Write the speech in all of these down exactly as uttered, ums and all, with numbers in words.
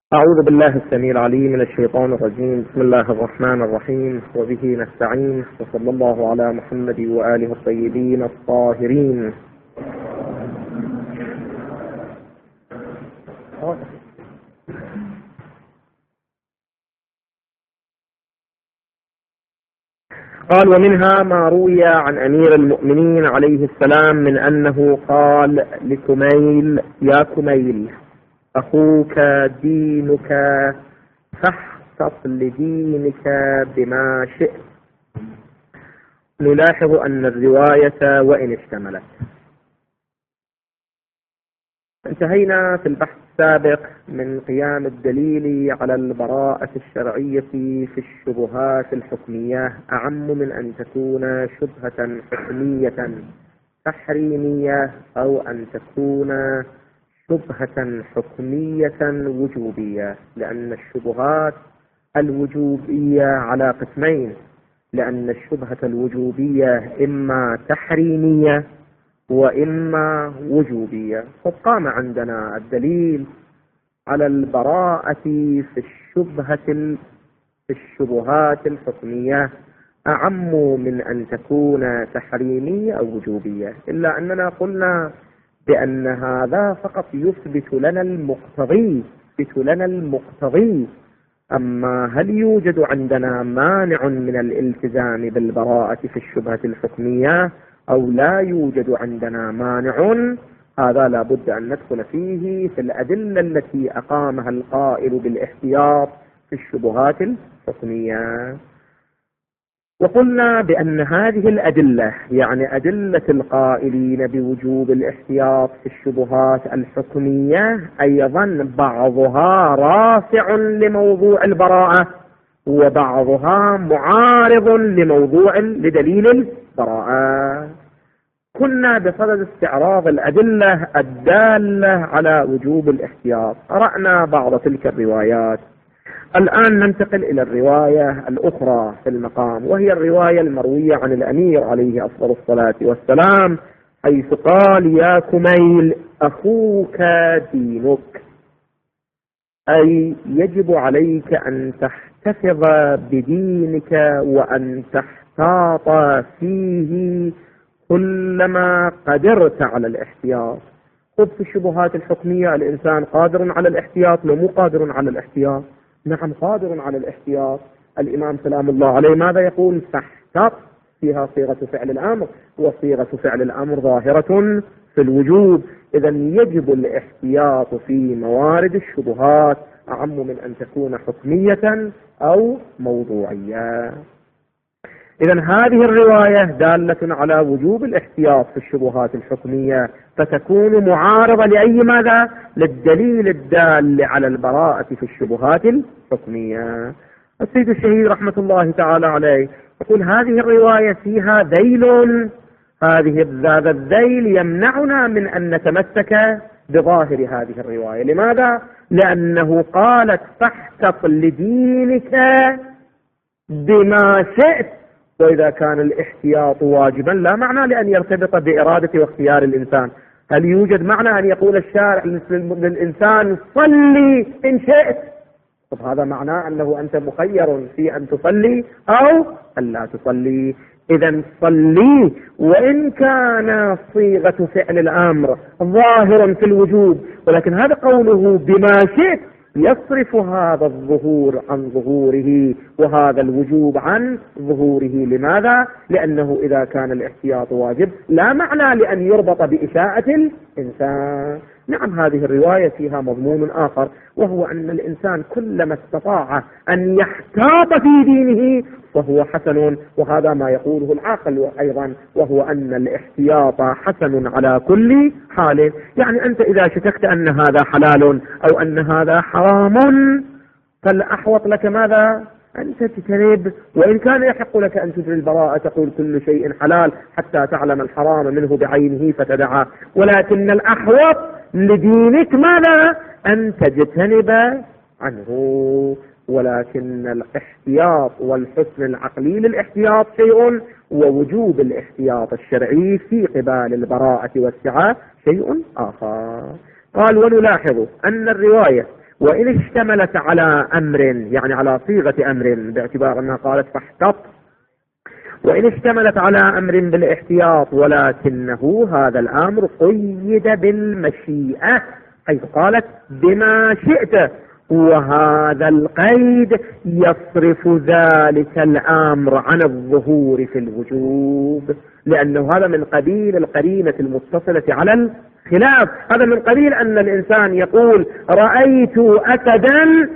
أعوذ بالله السميع العليم من الشيطان الرجيم. بسم الله الرحمن الرحيم، وبه نستعين، وصلى الله على محمد وآله الطيبين الطاهرين. قال: ومنها ما روي عن أمير المؤمنين عليه السلام من أنه قال لكميل: يا كميل، أخوك دينك فاحتط لدينك بما شئت. نلاحظ أن الرواية وإن اشتملت. انتهينا في البحث السابق من قيام الدليل على البراءة الشرعية في الشبهات الحكمية أعم من أن تكون شبهة حكمية تحريمية أو أن تكون شبهة حكمية وجوبية، لأن الشبهات الوجوبية على قسمين، لأن الشبهة الوجوبية إما تحريمية وإما وجوبية. فقام عندنا الدليل على البراءة في الشبهة في الشبهات الحكمية أعم من أن تكون تحريمية أو وجوبية، إلا أننا قلنا بأن هذا فقط يثبت لنا المقتضي يثبت لنا المقتضي أما هل يوجد عندنا مانع من الالتزام بالبراءة في الشبهة الحكمية أو لا يوجد عندنا مانع؟ هذا لا بد أن ندخل فيه في الأدلة التي أقامها القائل بالاحتياط في الشبهات الحكمية. وقلنا بأن هذه الأدلة، يعني أدلة القائلين بوجوب الاحتياط في الشبهات الحكمية، أيضا بعضها رافع لموضوع البراءة وبعضها معارض لموضوع لدليل البراءة. كنا بصدد استعراض الأدلة الدالة على وجوب الاحتياط، قرأنا بعض تلك الروايات. الآن ننتقل إلى الرواية الأخرى في المقام، وهي الرواية المروية عن الأمير عليه أفضل الصلاة والسلام، حيث قال: يا كميل، أخوك دينك، أي يجب عليك أن تحتفظ بدينك وأن تحتاط فيه كلما قدرت على الاحتياط. خذ في الشبهات الحكمية الإنسان قادر على الاحتياط ومو قادر على الاحتياط؟ نعم قادر على الاحتياط. الإمام سلام الله عليه ماذا يقول؟ فاحتط، فيها صيغة فعل الأمر، وصيغة فعل الأمر ظاهرة في الوجوب. إذا يجب الاحتياط في موارد الشبهات أعم من أن تكون حكمية أو موضوعية. إذا هذه الرواية دالة على وجوب الاحتياط في الشبهات الحكمية، فتكون معارضة لأي ماذا؟ للدليل الدال على البراءة في الشبهات الحكمية. السيد الشهيد رحمة الله تعالى عليه يقول: هذه الرواية فيها ذيل، هذه هذا الذيل يمنعنا من أن نتمسك بظاهر هذه الرواية. لماذا؟ لأنه قالت: فاحتط لدينك بما شئت. وإذا كان الاحتياط واجبا لا معنى لأن يرتبط بإرادة واختيار الإنسان. هل يوجد معنى أن يقول الشارع للإنسان صلي إن شئت؟ طب هذا معناه أنه أنت مخير في أن تصلي أو أن لا تصلي. إذا صلي، وإن كان صيغة فعل الأمر ظاهر في الوجوب، ولكن هذا قوله بما شئت يصرف هذا الظهور عن ظهوره وهذا الوجوب عن ظهوره. لماذا؟ لأنه إذا كان الاحتياط واجب لا معنى لأن يربط بإشاءة الإنسان. نعم هذه الرواية فيها مضمون آخر، وهو أن الإنسان كلما استطاع أن يحتاط في دينه فهو حسن، وهذا ما يقوله العاقل أيضا، وهو أن الاحتياط حسن على كل حال. يعني أنت إذا شككت أن هذا حلال أو أن هذا حرام فالأحوط لك ماذا؟ أن تجتنب، وإن كان يحق لك أن تجري البراءة تقول كل شيء حلال حتى تعلم الحرام منه بعينه فتدعه، ولكن الأحوط لدينك ماذا؟ أن تجتنب عنه. ولكن الاحتياط والحسن العقلي للاحتياط شيء، ووجوب الاحتياط الشرعي في قبال البراءة والسعة شيء آخر. قال: ونلاحظ أن الرواية وإن اشتملت على أمر يعني على صيغة أمر باعتبار أنها قالت فاحتط، وإن اشتملت على أمر بالاحتياط ولكنه هذا الأمر قيد بالمشيئة حيث قالت بما شئت، وهذا القيد يصرف ذلك الأمر عن الظهور في الوجوب، لأنه هذا من قبيل القرينة المتصلة على الخلاف. هذا من قبيل أن الإنسان يقول رأيت أسدا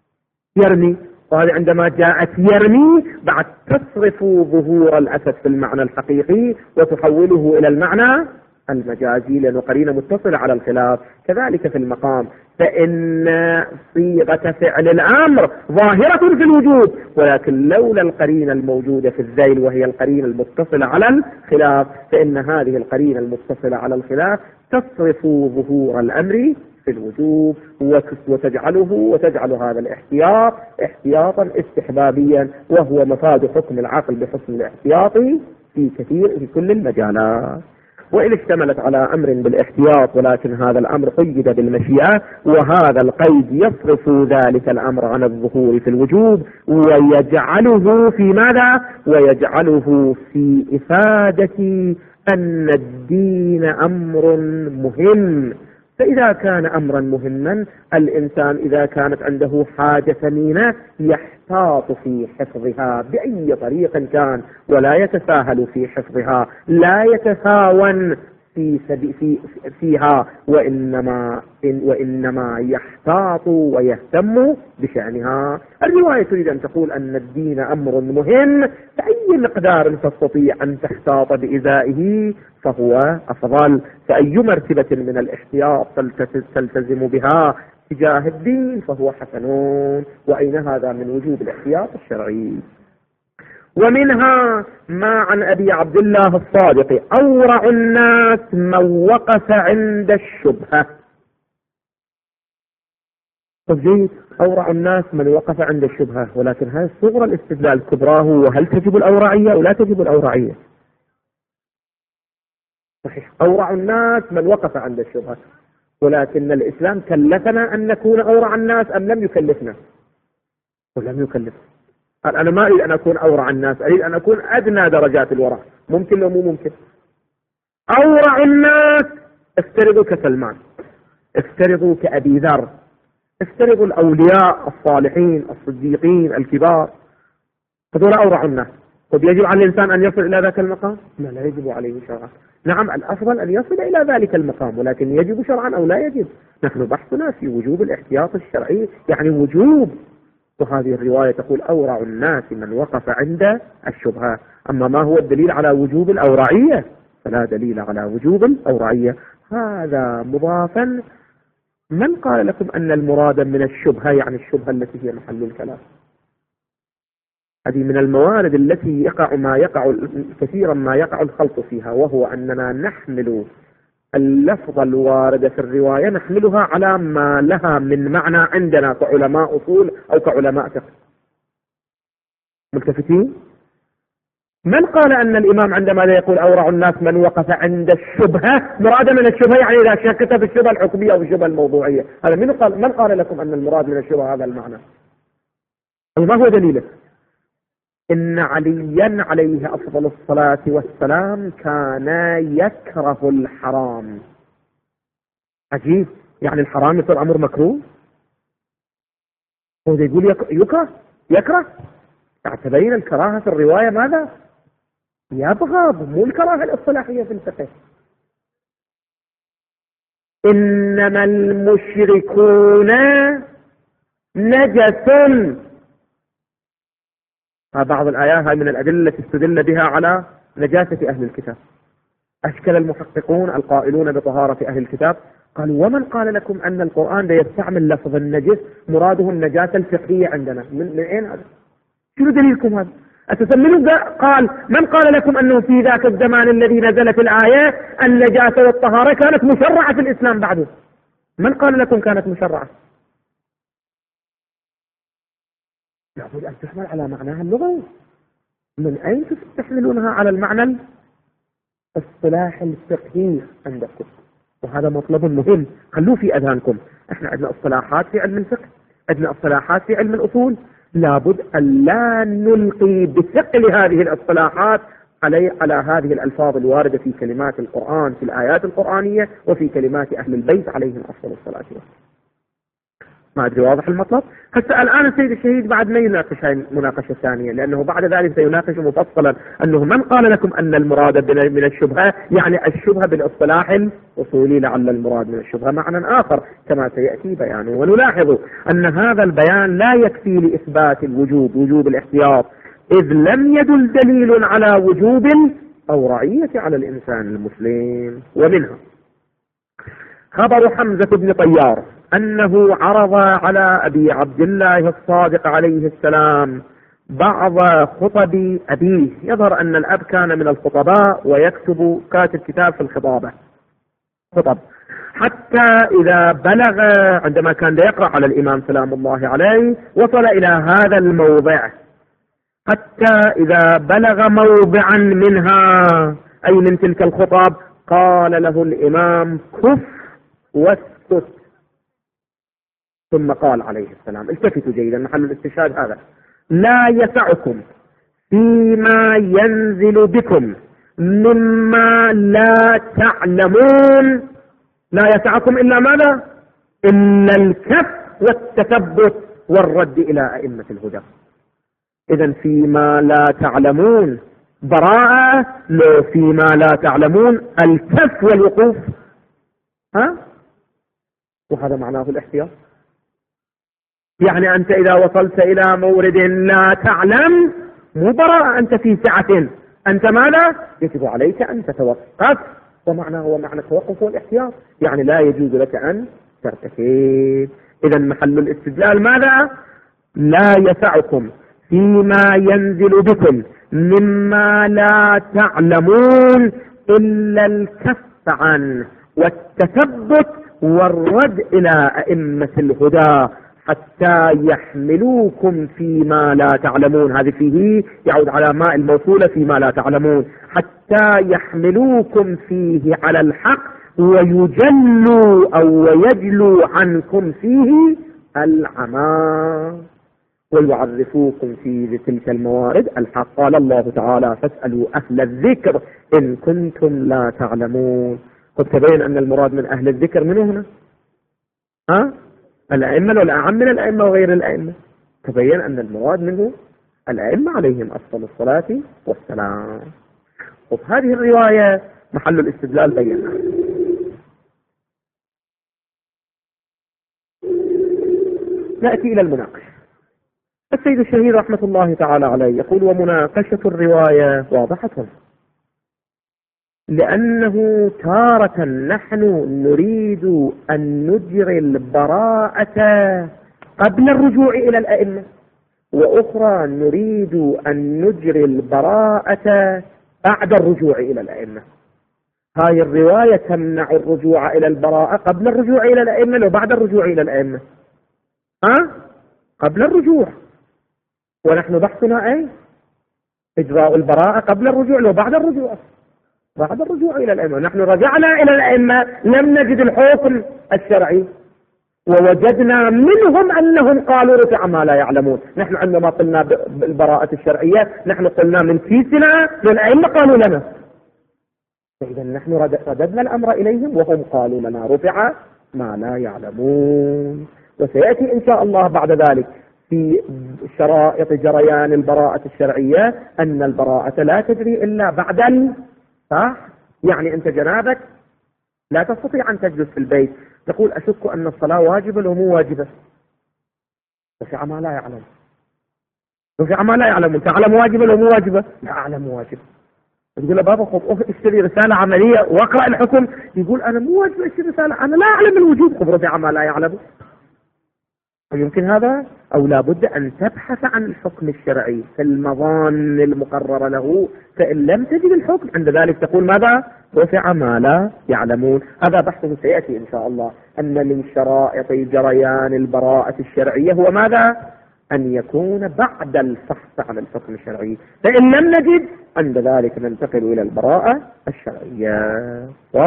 يرمي، وهذا عندما جاءت يرمي بعد تصرف ظهور الأسد في المعنى الحقيقي وتحوله إلى المعنى المجازي لأنه قرينة متصلة على الخلاف. كذلك في المقام، فإن صيغة فعل الأمر ظاهرة في الوجود، ولكن لولا القرينة الموجودة في الذيل وهي القرينة المتصلة على الخلاف، فإن هذه القرينة المتصلة على الخلاف تصرف ظهور الأمر في الوجوب وتجعله وتجعل هذا الاحتياط احتياطا استحبابيا، وهو مفاد حكم العقل بحسن الاحتياط في كثير في كل المجالات. وإن اشتملت على أمر بالاحتياط ولكن هذا الأمر قيد بالمشيئة، وهذا القيد يصرف ذلك الأمر عن الظهور في الوجوب ويجعله في ماذا؟ ويجعله في إفادة أن الدين أمر مهم. فإذا كان أمرا مهما، الإنسان إذا كانت عنده حاجة ثمينة يحتاط في حفظها بأي طريق كان، ولا يتساهل في حفظها، لا يتهاون في في فيها، وإنما إن وإنما يحتاط ويهتم بشأنها. الرواية تريد أن تقول أن الدين أمر مهم، فأي مقدار تستطيع أن تحتاط بإزائه فهو أفضل، فأي مرتبة من الاحتياط تلتزم بها تجاه الدين فهو حسن. وأين هذا من وجوب الاحتياط الشرعي؟ ومنها ما عن أبي عبد الله الصادق: أورع الناس من وقف عند الشبهة. طب جيد، أورع الناس من وقف عند الشبهة، ولكن هذا صغر الاستدلال، كبراه وهل تجب الأورعية أو لا تجب الأورعية؟ صحيح، أورع الناس من وقف عند الشبهة، ولكن الإسلام كلفنا أن نكون أورع الناس أم لم يكلفنا؟ ولم يكلفنا. أنا ما أريد أن أكون أورع الناس، أريد أن أكون أدنى درجات الورع. ممكن لو مو ممكن؟ أورع الناس افترضوا كسلمان، افترضوا كأبي ذر، افترضوا الأولياء الصالحين الصديقين الكبار، هذول أورع الناس. طب يجب على الإنسان أن يصل إلى ذاك المقام؟ لا، لا يجب عليه شرعا. نعم، الأفضل أن يصل إلى ذلك المقام، ولكن يجب شرعا أو لا يجب؟ نحن بحثنا في وجوب الاحتياط الشرعي، يعني وجوب. وهذه الرواية تقول أورع الناس من وقف عند الشبهة. أما ما هو الدليل على وجوب الأورعية؟ فلا دليل على وجوب الأورعية. هذا مضافا. من قال لكم أن المراد من الشبهة يعني الشبهة التي هي محل الكلام؟ هذه من الموارد التي يقع ما يقع كثيرا ما يقع الخلط فيها، وهو أننا نحمل اللفظ الوارد في الرواية نحملها على ما لها من معنى عندنا كعلماء أصول أو كعلماء فقه. ملتفتين؟ من قال أن الإمام عندما يقول أورع الناس من وقف عند الشبهة مراد من الشبهة يعني إذا شكت في الشبهة الحكمية أو الشبهة الموضوعية؟ هذا من قال؟ من قال لكم أن المراد من الشبهة هذا المعنى؟ ما هو دليله؟ إن عليا عليه أفضل الصلاة والسلام كان يكره الحرام. عجيب، يعني الحرام يصير أمر مكروه؟ هو يقول يكره يكره تبين الكراهة في الرواية ماذا؟ يبغض، مو الكراهة الاصطلاحية في الفقه. إنما المشركون نجس. بعض الآيات هاي من الأدلة التي استدل بها على نجاسة أهل الكتاب. أشكل المحققون القائلون بطهارة أهل الكتاب قالوا: ومن قال لكم أن القرآن لا يستعمل لفظ النجس مراده النجاسة الفقهية عندنا؟ من, من أين هذا؟ شنو دليلكم هذا؟ أتسمنوا قال: من قال لكم أنه في ذاك الزمان الذي نزلت الآية النجاسة والطهارة كانت مشرعة في الإسلام بعده؟ من قال لكم كانت مشرعة؟ لابد أن تحمل على معناها اللغوي. من أين تستحملونها على المعنى الاصطلاحي الفقهي عندكم؟ وهذا مطلب مهم خلوه في أذهانكم. احنا عندنا اصطلاحات في علم الفقه، عندنا اصطلاحات في علم الأصول، لابد أن لا نلقي بثقل هذه الاصطلاحات علي على هذه الألفاظ الواردة في كلمات القرآن، في الآيات القرآنية وفي كلمات أهل البيت عليهم أفضل الصلاة والسلام. ما أدري واضح المطلب؟ هسه الآن السيد الشهيد بعد ما يناقش هاي المناقشة الثانية، لأنه بعد ذلك سيناقش مفصلا أنه من قال لكم أن المراد من الشبهة يعني الشبهة بالاصطلاح الأصولي، لعل المراد من الشبهة معنى آخر كما سيأتي بيانه. ونلاحظ أن هذا البيان لا يكفي لإثبات الوجوب، وجوب الاحتياط، إذ لم يدل دليل على وجوب أو رعية على الإنسان المسلم. ومنها خبر حمزة بن طيار أنه عرض على أبي عبد الله الصادق عليه السلام بعض خطب أبيه. يظهر أن الأب كان من الخطباء ويكتب، كاتب كتاب في الخطابة خطب، حتى إذا بلغ عندما كان يقرأ على الإمام سلام الله عليه وصل إلى هذا الموضع، حتى إذا بلغ موضعا منها أي من تلك الخطب قال له الإمام كف واسكت، ثم قال عليه السلام، التفتوا جيدا محل الاستشهاد هذا، لا يسعكم فيما ينزل بكم مما لا تعلمون، لا يسعكم إلا ماذا؟ إلا الكف والتثبت والرد إلى أئمة الهدى. إذن فيما لا تعلمون براءة، لو فيما لا تعلمون الكف والوقوف، ها؟ وهذا معناه الاحتياط. يعني أنت إذا وصلت إلى مورد لا تعلم مو براءة، أنت في سعة، أنت ماذا؟ يجب عليك أن تتوقف، ومعناه هو معنى التوقف والاحتياط، يعني لا يجوز لك أن ترتكب. إذا محل الاستدلال ماذا؟ لا يسعكم فيما ينزل بكم مما لا تعلمون إلا الكف عنه والتثبت والرد إلى أئمة الهدى حتى يحملوكم فيما لا تعلمون. هذه فيه يعود على ماء الموصولة فيما لا تعلمون، حتى يحملوكم فيه على الحق ويجلوا أو ويجلوا عنكم فيه العمى ويعرفوكم في تلك الموارد الحق. قال الله تعالى فاسألوا أهل الذكر إن كنتم لا تعلمون. قد تبين أن المراد من أهل الذكر منه هنا ها؟ الأئمة والأعم من الأئمة وغير الأئمة. تبين أن المراد منه الأئمة عليهم أفضل الصلاة والسلام. وفي هذه الرواية محل الاستدلال بينها. نأتي إلى المناقشة. السيد الشهيد رحمة الله تعالى عليه يقول ومناقشة الرواية واضحة، لأنه تارة نحن نريد أن نجري البراءة قبل الرجوع إلى الأئمة، وأخرى نريد أن نجري البراءة بعد الرجوع إلى الأئمة. هاي الرواية تمنع الرجوع إلى البراءة قبل الرجوع إلى الأئمة لو بعد الرجوع إلى الأئمة؟ ها؟ قبل الرجوع. ونحن بحثنا أي إجراء البراءة قبل الرجوع لو بعد الرجوع، بعد الرجوع إلى الأئمة. نحن رجعنا إلى الأئمة لم نجد الحكم الشرعي، ووجدنا منهم أنهم قالوا رفع ما لا يعلمون. نحن عندما قلنا بالبراءة الشرعية نحن قلنا من كيسنا للأئمة قالوا لنا، فإذا نحن رددنا الأمر إليهم وهم قالوا لنا رفع ما لا يعلمون. وسيأتي إن شاء الله بعد ذلك في شرائط جريان البراءة الشرعية أن البراءة لا تجري إلا بعد صح؟ يعني أنت جنابك لا تستطيع أن تجلس في البيت تقول أشك أن الصلاة واجبة لو مو واجبة، رفع ما لا يعلم، رفع ما لا يعلم. أنت أعلم واجبة لو مو واجبة؟ لا أعلم واجبة. تقول له بابا خذ اشتري رسالة عملية واقرأ الحكم، يقول أنا مو واجب اشتري رسالة، أنا لا أعلم الوجوب. خذ رفع ما لا يعلم. يمكن هذا أو لا بد أن تبحث عن الحكم الشرعي في المظان المقررة له، فإن لم تجد الحكم عند ذلك تقول ماذا؟ رفع ما لا يعلمون. هذا بحثه سيأتي إن شاء الله. أن من شرائط جريان البراءة الشرعية هو ماذا؟ أن يكون بعد الفحص عن الحكم الشرعي، فإن لم نجد عند ذلك ننتقل إلى البراءة الشرعية. واضح؟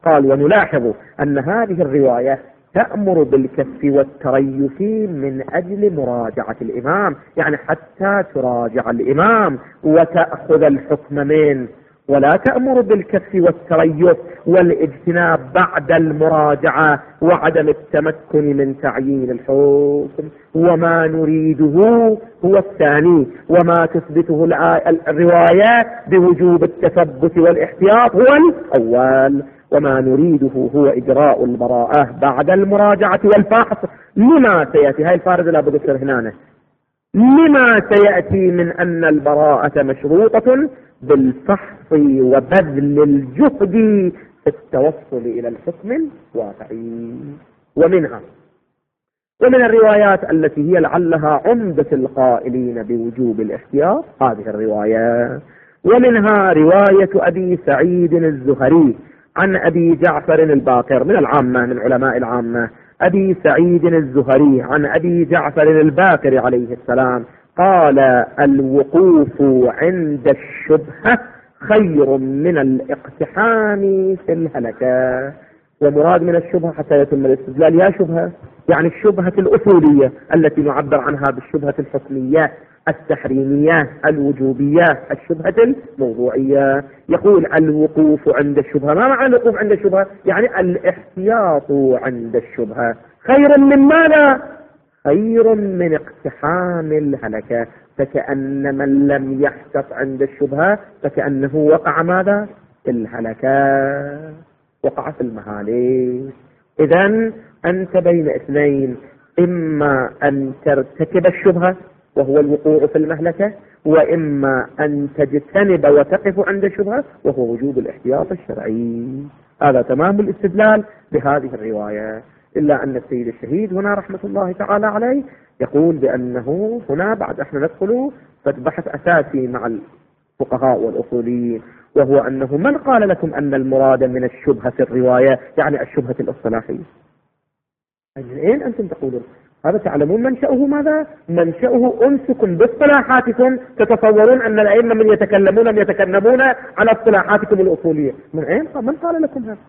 قال ونلاحظ أن هذه الرواية تأمر بالكف والتريث من أجل مراجعة الإمام، يعني حتى تراجع الإمام وتأخذ الحكم منه، ولا تأمر بالكف والتريث والاجتناب بعد المراجعة وعدم التمكن من تعيين الحكم. وما نريده هو الثاني، وما تثبته الرواية بوجوب التثبت والاحتياط هو الأول، وما نريده هو إجراء البراءة بعد المراجعة والفحص. لما سيأتي هاي الفارزة لابد تصير هنا، لما سيأتي من أن البراءة مشروطة بالفحص وبذل الجهد في التوصل إلى الحكم الواقعي. ومنها ومن الروايات التي هي لعلها عمدة القائلين بوجوب الاحتياط هذه الرواية، ومنها رواية أبي سعيد الزهري عن أبي جعفر الباقر من العامة من علماء العامة، أبي سعيد الزهري عن أبي جعفر الباقر عليه السلام قال الوقوف عند الشبهة خير من الاقتحام في الهلكة. ومراد من الشبهة حتى يتم الاستدلال يا شبهة يعني الشبهة الأصولية التي نعبر عنها بالشبهة الحكمية التحريمية الوجوبية الشبهة الموضوعية. يقول الوقوف عند الشبهة، ما معنى الوقوف عند الشبهة؟ يعني الاحتياط عند الشبهة خير من ماذا؟ خير من اقتحام الهلكة. فكأن من لم يحتط عند الشبهة فكأنه وقع ماذا؟ في الهلكة، وقع في المهالك. إذن أنت بين اثنين، إما أن ترتكب الشبهة وهو الوقوع في المهلكة، وإما أن تجتنب وتقف عند الشبهة وهو وجوب الاحتياط الشرعي. هذا تمام الاستدلال بهذه الرواية. إلا أن السيد الشهيد هنا رحمة الله تعالى عليه يقول بأنه هنا بعد احنا ندخل بحث أساسي مع الفقهاء والأصوليين، وهو أنه من قال لكم أن المراد من الشبهة في الرواية يعني الشبهة الاصطلاحية؟ أين أنتم تقولون هذا؟ تعلمون منشأه ماذا؟ منشأه أنسكم باصطلاحاتكم، تتصورون أن الأئمة من يتكلمون من يتكلمون على اصطلاحاتكم الأصولية. من أين؟ من قال لكم هذا؟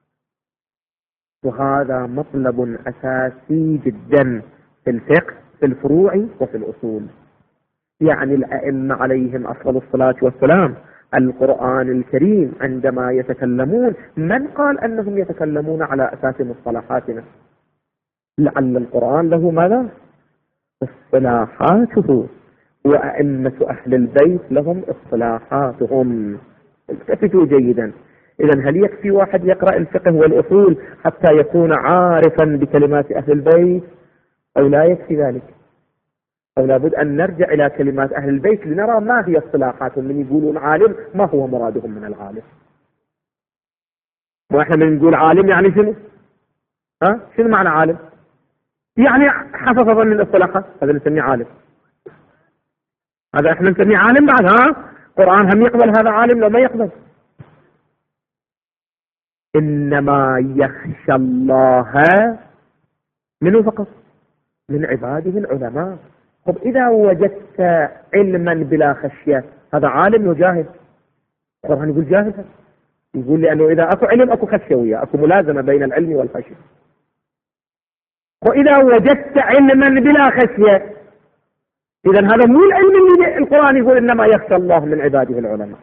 وهذا مطلب أساسي جدا في الفقه في الفروع وفي الأصول. يعني الأئمة عليهم أفضل الصلاة والسلام القرآن الكريم عندما يتكلمون من قال أنهم يتكلمون على أساس مصطلحاتنا؟ لعل القرآن له ماذا؟ اصطلاحاته، وأئمة أهل البيت لهم اصطلاحاتهم. التفتوا جيدا. إذن هل يكفي واحد يقرأ الفقه والأصول حتى يكون عارفا بكلمات أهل البيت أو لا يكفي ذلك؟ أو لابد أن نرجع إلى كلمات أهل البيت لنرى ما هي اصطلاحاتهم. من يقولون عالم ما هو مرادهم من العالم؟ وإحنا من نقول عالم يعني شنو؟ ها؟ شنو معنى عالم؟ يعني حفظ ظن الاصطلاحات، هذا نسميه عالم. هذا احنا نسميه عالم بعد. ها؟ قرآن هم يقبل هذا عالم لو ما يقبل؟ إنما يخشى الله منه فقط من عباده العلماء. طب إذا وجدت علما بلا خشية هذا عالم وجاهل؟ القرآن يقول جاهل، يقول لأنه إذا أكو علم أكو خشية وياه، أكو ملازمة بين العلم والخشية. وإذا وجدت علما بلا خشية إذن هذا مو العلم اللي القرآن يقول إنما يخشى الله من عباده العلماء.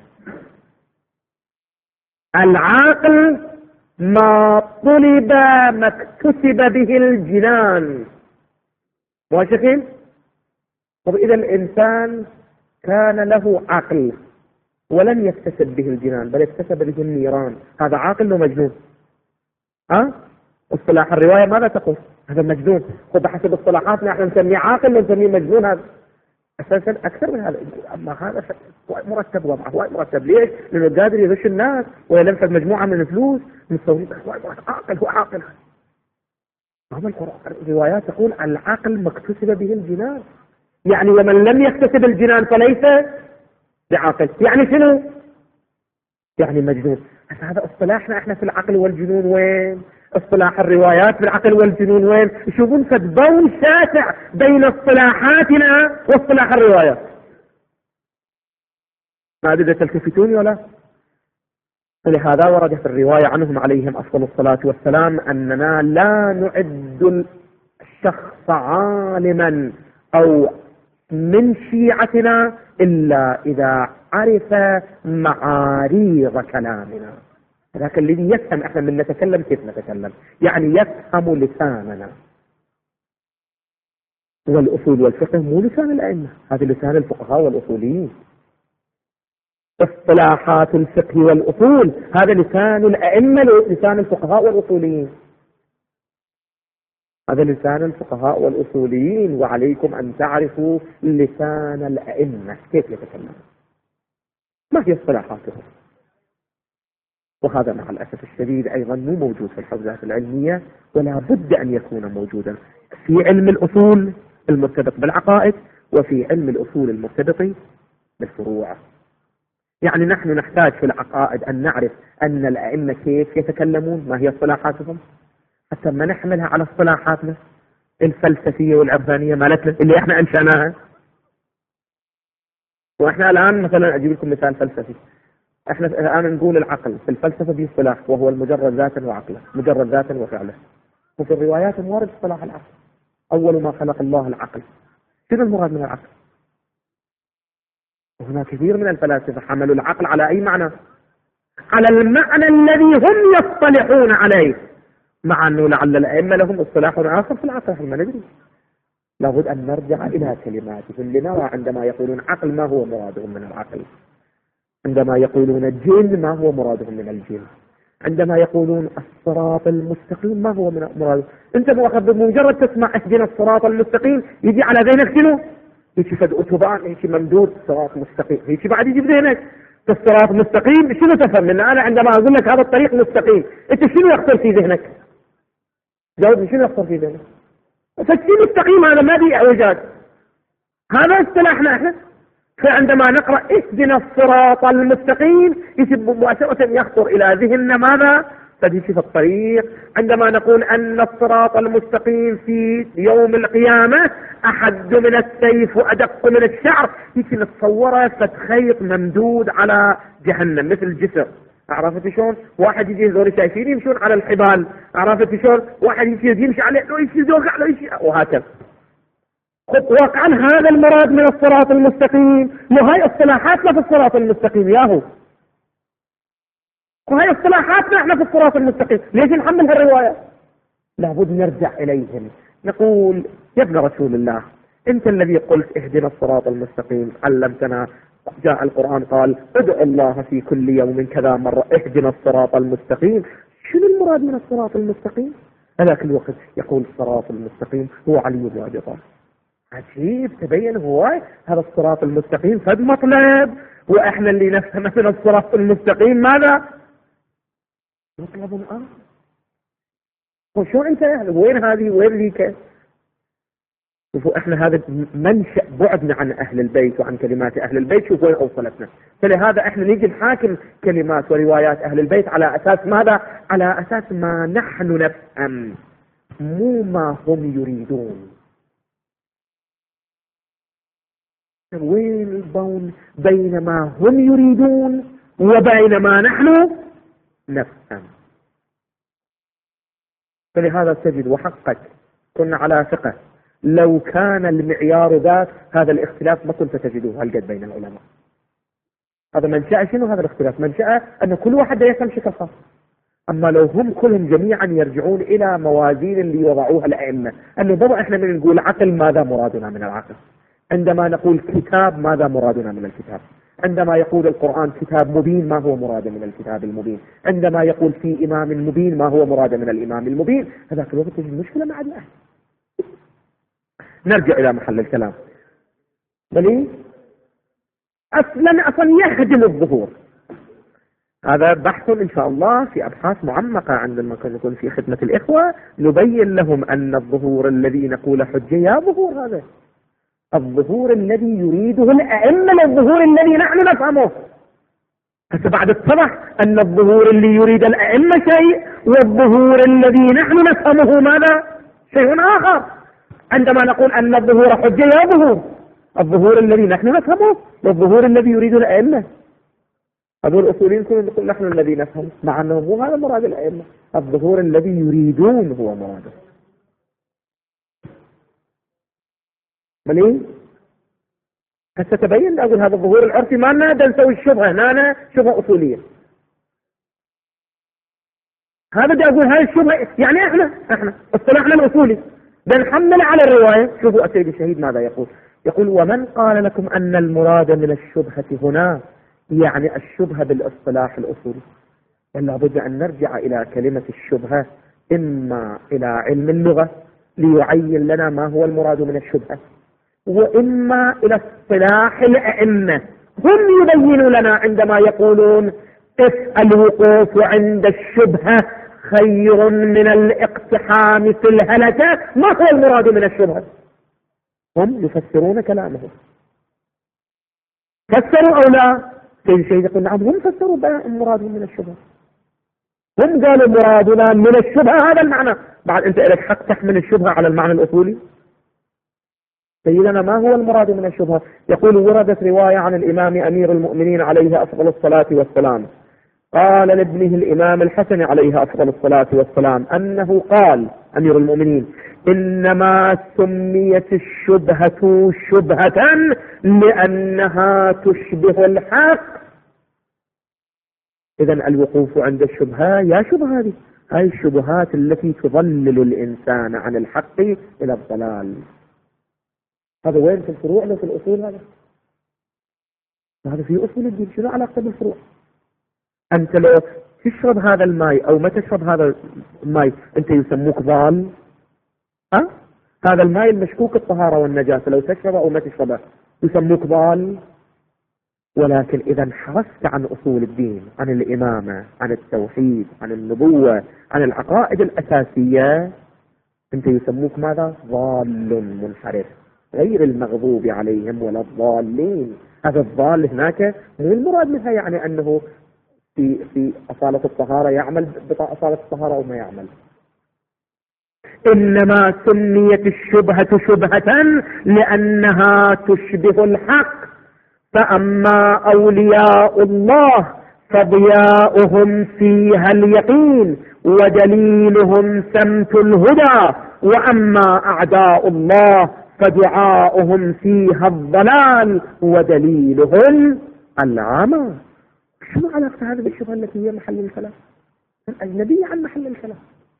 العاقل ما طلب ما اكتسب به الجنان. موافقين؟ طب إذا الإنسان كان له عقل ولم يكتسب به الجنان بل اكتسب به النيران، هذا عاقل ومجنون. ها؟ اصطلاح الرواية ماذا تقول؟ هذا مجنون. وبحسب اصطلاحاتنا احنا نسميه عاقل ونسميه مجنون. هذا اساسا اكثر من هذا. اما هذا مرتب وضعه وايد مرتب. ليش؟ لانه قادر يغش الناس ويلمس مجموعه من الفلوس مستوردين. عاقل هو عاقل. هذا القرآن الروايات تقول العقل ما اكتسب به الجنان، يعني ومن لم يكتسب الجنان فليس بعاقل. يعني شنو؟ يعني مجنون. هذا اصطلاحنا احنا في العقل والجنون وين؟ اصطلاح الروايات في العقل والجنون وين؟ يشوفون فدبون شاسع بين اصطلاحاتنا واصطلاح الروايات. ما أدري إذا تلتفتوني ولا؟ ولهذا ورد في الرواية عنهم عليهم أفضل الصلاة والسلام أننا لا نعد الشخص عالما أو من شيعتنا إلا إذا عرف معاريض كلامنا. لكن الذي يفهم احنا من نتكلم كيف نتكلم، يعني يفهم لساننا. والأصول والفقه مو لسان الأئمة، هذا لسان الفقهاء والأصوليين. اصطلاحات الفقه والأصول هذا لسان الأئمة، لسان الفقهاء والأصوليين، هذا لسان الفقهاء والأصوليين. وعليكم أن تعرفوا لسان الأئمة كيف يتكلمون، ما هي اصطلاحاتهم. وهذا مع الأسف الشديد أيضا مو موجود في الحوزات العلمية، ولا بد أن يكون موجودا في علم الأصول المرتبط بالعقائد، وفي علم الأصول المرتبط بالفروع. يعني نحن نحتاج في العقائد أن نعرف أن الأئمة كيف يتكلمون، ما هي اصطلاحاتهم، حتى ما نحملها على اصطلاحاتنا الفلسفية والعرفانية مالتنا اللي احنا أنشأناها. وإحنا الآن مثلا أجيب لكم مثال فلسفي، احنا الآن نقول العقل في الفلسفة دي اصطلاح، وهو المجرد ذاتا وعقله، مجرد ذاتا وفعله. وفي الروايات موارد اصطلاح العقل، أول ما خلق الله العقل. شنو المراد من العقل؟ وهناك كثير من الفلاسفة حملوا العقل على أي معنى؟ على المعنى الذي هم يصطلحون عليه، مع أنه لعل الأئمة لهم اصطلاح آخر في العقل، احنا ما ندري. لابد أن نرجع إلى كلماتهم لنرى عندما يقولون عقل ما هو مرادهم من العقل، عندما يقولون الجن ما هو مرادهم من الجن، عندما يقولون الصراط المستقيم ما هو من مرادهم. انت مؤخذ بمجرد تسمع اهدنا الصراط المستقيم يجي على ذهنك شنو؟ يجي فد اتوبان، يجي ممدود صراط مستقيم، يجي بعد يجي بذهنك الصراط المستقيم. شنو تفهم منه؟ انا عندما اقول لك هذا الطريق مستقيم، انت شنو يخطر في ذهنك؟ جاوبني، شنو يخطر في ذهنك؟ فالشيء مستقيم هذا ما به اعوجاج، هذا اصطلاحنا احنا. فعندما نقرأ اهدنا الصراط المستقيم يجب مباشرة يخطر إلى ذهننا ماذا؟ تدريس الطريق. عندما نقول أن الصراط المستقيم في يوم القيامة أحد من السيف وأدق من الشعر، يجي نتصوره فتخيط ممدود على جهنم مثل الجسر. عرفت شلون؟ واحد يجي هذول شايفين يمشون على الحبال، عرفت شلون؟ واحد يجي يمشي عليه لو يجي يوقع لو يجي، وهكذا. واقعا هذا المراد من الصراط المستقيم، وهي اصطلاحاتنا في الصراط المستقيم ياهو، وهي اصطلاحاتنا احنا في الصراط المستقيم. ليش نحمل هالرواية؟ لابد نرجع اليهم، نقول يا ابن رسول الله انت الذي قلت اهدنا الصراط المستقيم، علمتنا، جاء القرآن قال ادعوا الله في كل يوم كذا مرة اهدنا الصراط المستقيم. شنو المراد من الصراط المستقيم؟ هذاك الوقت يقول الصراط المستقيم هو علي بن ابي طالب. عجيب، تبين هو هذا الصراط المستقيم فد مطلب، واحنا اللي نفهم من الصراط المستقيم ماذا؟ مطلب آخر. وشو انت وين هذه وين ذيك؟ شوفوا احنا هذا منشأ بعدنا عن اهل البيت وعن كلمات اهل البيت، شوفوا وين اوصلتنا. فلهذا احنا نيجي نحاكم كلمات وروايات اهل البيت على اساس ماذا؟ على اساس ما نحن نفهم، مو ما هم يريدون. وين البون بين ما هم يريدون وبين ما نحن نفهم؟ فلهذا تجد وحقك كنا على ثقة لو كان المعيار ذات هذا الاختلاف ما كنت تجدوه هالقد بين العلماء. هذا منشأ شنو؟ هذا الاختلاف منشأ أن كل واحد يفهم شكل خاص. أما لو هم كلهم جميعا يرجعون إلى موازين اللي وضعوها الأئمة، أنه بابا إحنا من نقول عقل ماذا مرادنا من العقل؟ عندما نقول كتاب ماذا مرادنا من الكتاب؟ عندما يقول القرآن كتاب مبين ما هو مراد من الكتاب المبين؟ عندما يقول في إمام مبين ما هو مراد من الإمام المبين؟ هذاك الوقت تجد مشكلة مع الأهل. نرجع إلى محل الكلام. بلي أصلا أصلا يخدم الظهور، هذا بحث إن شاء الله في أبحاث معمقة عندما نكون في خدمة الإخوة، نبين لهم أن الظهور الذي نقول حجة يا ظهور هذا الظهور الذي يريده الأئمة، الظهور الذي نحن نفهمه. حتى بعد اتضح أن الظهور اللي يريد الأئمة شيء، والظهور الذي نحن نفهمه ماذا؟ شيء آخر. عندما نقول أن الظهور حجة يا ظهور، الظهور الذي نحن نفهمه والظهور الذي يريد الأئمة. هذول الأصوليين كلهم يقول نحن الذي نفهم، مع أنه مو هذا مراد الأئمة. الظهور الذي يريدون هو مراده. مليء هسه تبين أقول هذا الظهور العرفي ما لنا نسوي الشبهة، هنا شبهة أصولية. هذا بدي أقول هاي الشبهة يعني احنا احنا اصطلاحنا الأصولي بنحمل على الرواية. شوفوا السيد الشهيد ماذا يقول. يقول ومن قال لكم أن المراد من الشبهة هنا يعني الشبهة بالاصطلاح الأصولي. ولا بد أن نرجع إلى كلمة الشبهة إما إلى علم اللغة ليعين لنا ما هو المراد من الشبهة، وإما إلى اصطلاح الأئمة هم يبينوا لنا عندما يقولون الوقوف عند الشبهة خير من الاقتحام في الهلكة. ما هو المراد من الشبهة؟ هم يفسرون كلامهم. فسروا أو لا؟ سيد شيء يقول نعم هم فسروا مرادهم من الشبهة. هم قالوا مرادنا من الشبهة هذا المعنى. بعد أنت لك حق تحمل الشبهة على المعنى الأصولي؟ سيدنا ما هو المراد من الشبهة؟ يقول وردت رواية عن الإمام أمير المؤمنين عليه أفضل الصلاة والسلام قال لابنه الإمام الحسن عليه أفضل الصلاة والسلام أنه قال أمير المؤمنين إنما سميت الشبهة شبهة لأنها تشبه الحق. إذن الوقوف عند الشبهة يا شبهة هذه هاي الشبهات التي تضلل الإنسان عن الحق إلى الضلال. هذا وين في الفروع لو في الأصول؟ هذا هذا في أصول الدين. شنو علاقة بالفروع؟ أنت لو تشرب هذا الماء أو ما تشرب هذا الماء أنت يسموك ضال. ها؟ هذا الماء المشكوك الطهارة والنجاسة لو تشربه أو ما تشربه يسموك ضال. ولكن إذا انحرفت عن أصول الدين، عن الإمامة، عن التوحيد، عن النبوة، عن العقائد الأساسية، أنت يسموك ماذا؟ ضال منحرف غير المغضوب عليهم ولا الضالين. هذا الضال هناك مو المراد منها يعني أنه في في أصالة الطهارة يعمل بأصالة الطهارة أو ما يعمل. إنما سميت الشبهة شبهة لأنها تشبه الحق. فأما أولياء الله فضياؤهم فيها اليقين ودليلهم سمت الهدى، وأما أعداء الله فدعاؤهم فيها الضلال ودليلهم العمى. شنو علاقة هذا بالشبهة التي هي محل الكلام؟ الأجنبية عن محل الكلام.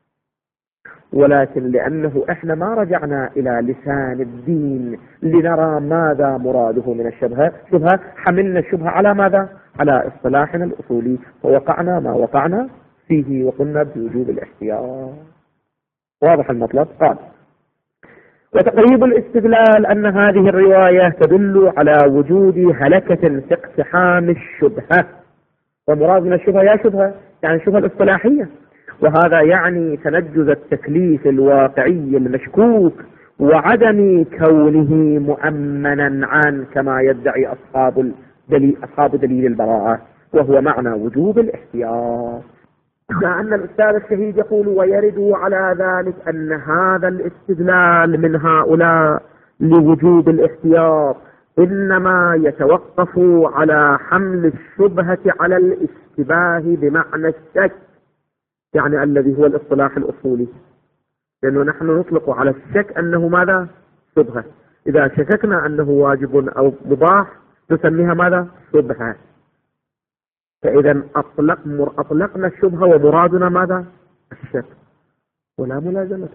ولكن لأنه إحنا ما رجعنا إلى لسان الدين لنرى ماذا مراده من الشبهة، شبهة حملنا الشبهة على ماذا؟ على اصطلاحنا الأصولي، فوقعنا ما وقعنا فيه وقلنا بوجوب الاحتياط. واضح المطلب؟ قال وتقريب الاستدلال أن هذه الرواية تدل على وجود هلكة في اقتحام الشبهة. ومراد من الشبهة يا شبهة يعني الشبهة الاصطلاحية، وهذا يعني تنجز التكليف الواقعي المشكوك وعدم كونه مؤمنا عن كما يدعي أصحاب الدليل أصحاب دليل البراءة، وهو معنى وجوب الاحتياط. مع أن الأستاذ الشهيد يقول ويرد على ذلك أن هذا الاستدلال من هؤلاء لوجوب الاحتياط إنما يتوقف على حمل الشبهة على الاشتباه بمعنى الشك، يعني الذي هو الاصطلاح الأصولي. لأنه نحن نطلق على الشك أنه ماذا؟ شبهة. إذا شككنا أنه واجب أو مباح نسميها ماذا؟ شبهة. فإذا أطلق أطلقنا الشبهة ومرادنا ماذا؟ الشك ولا ملازمة.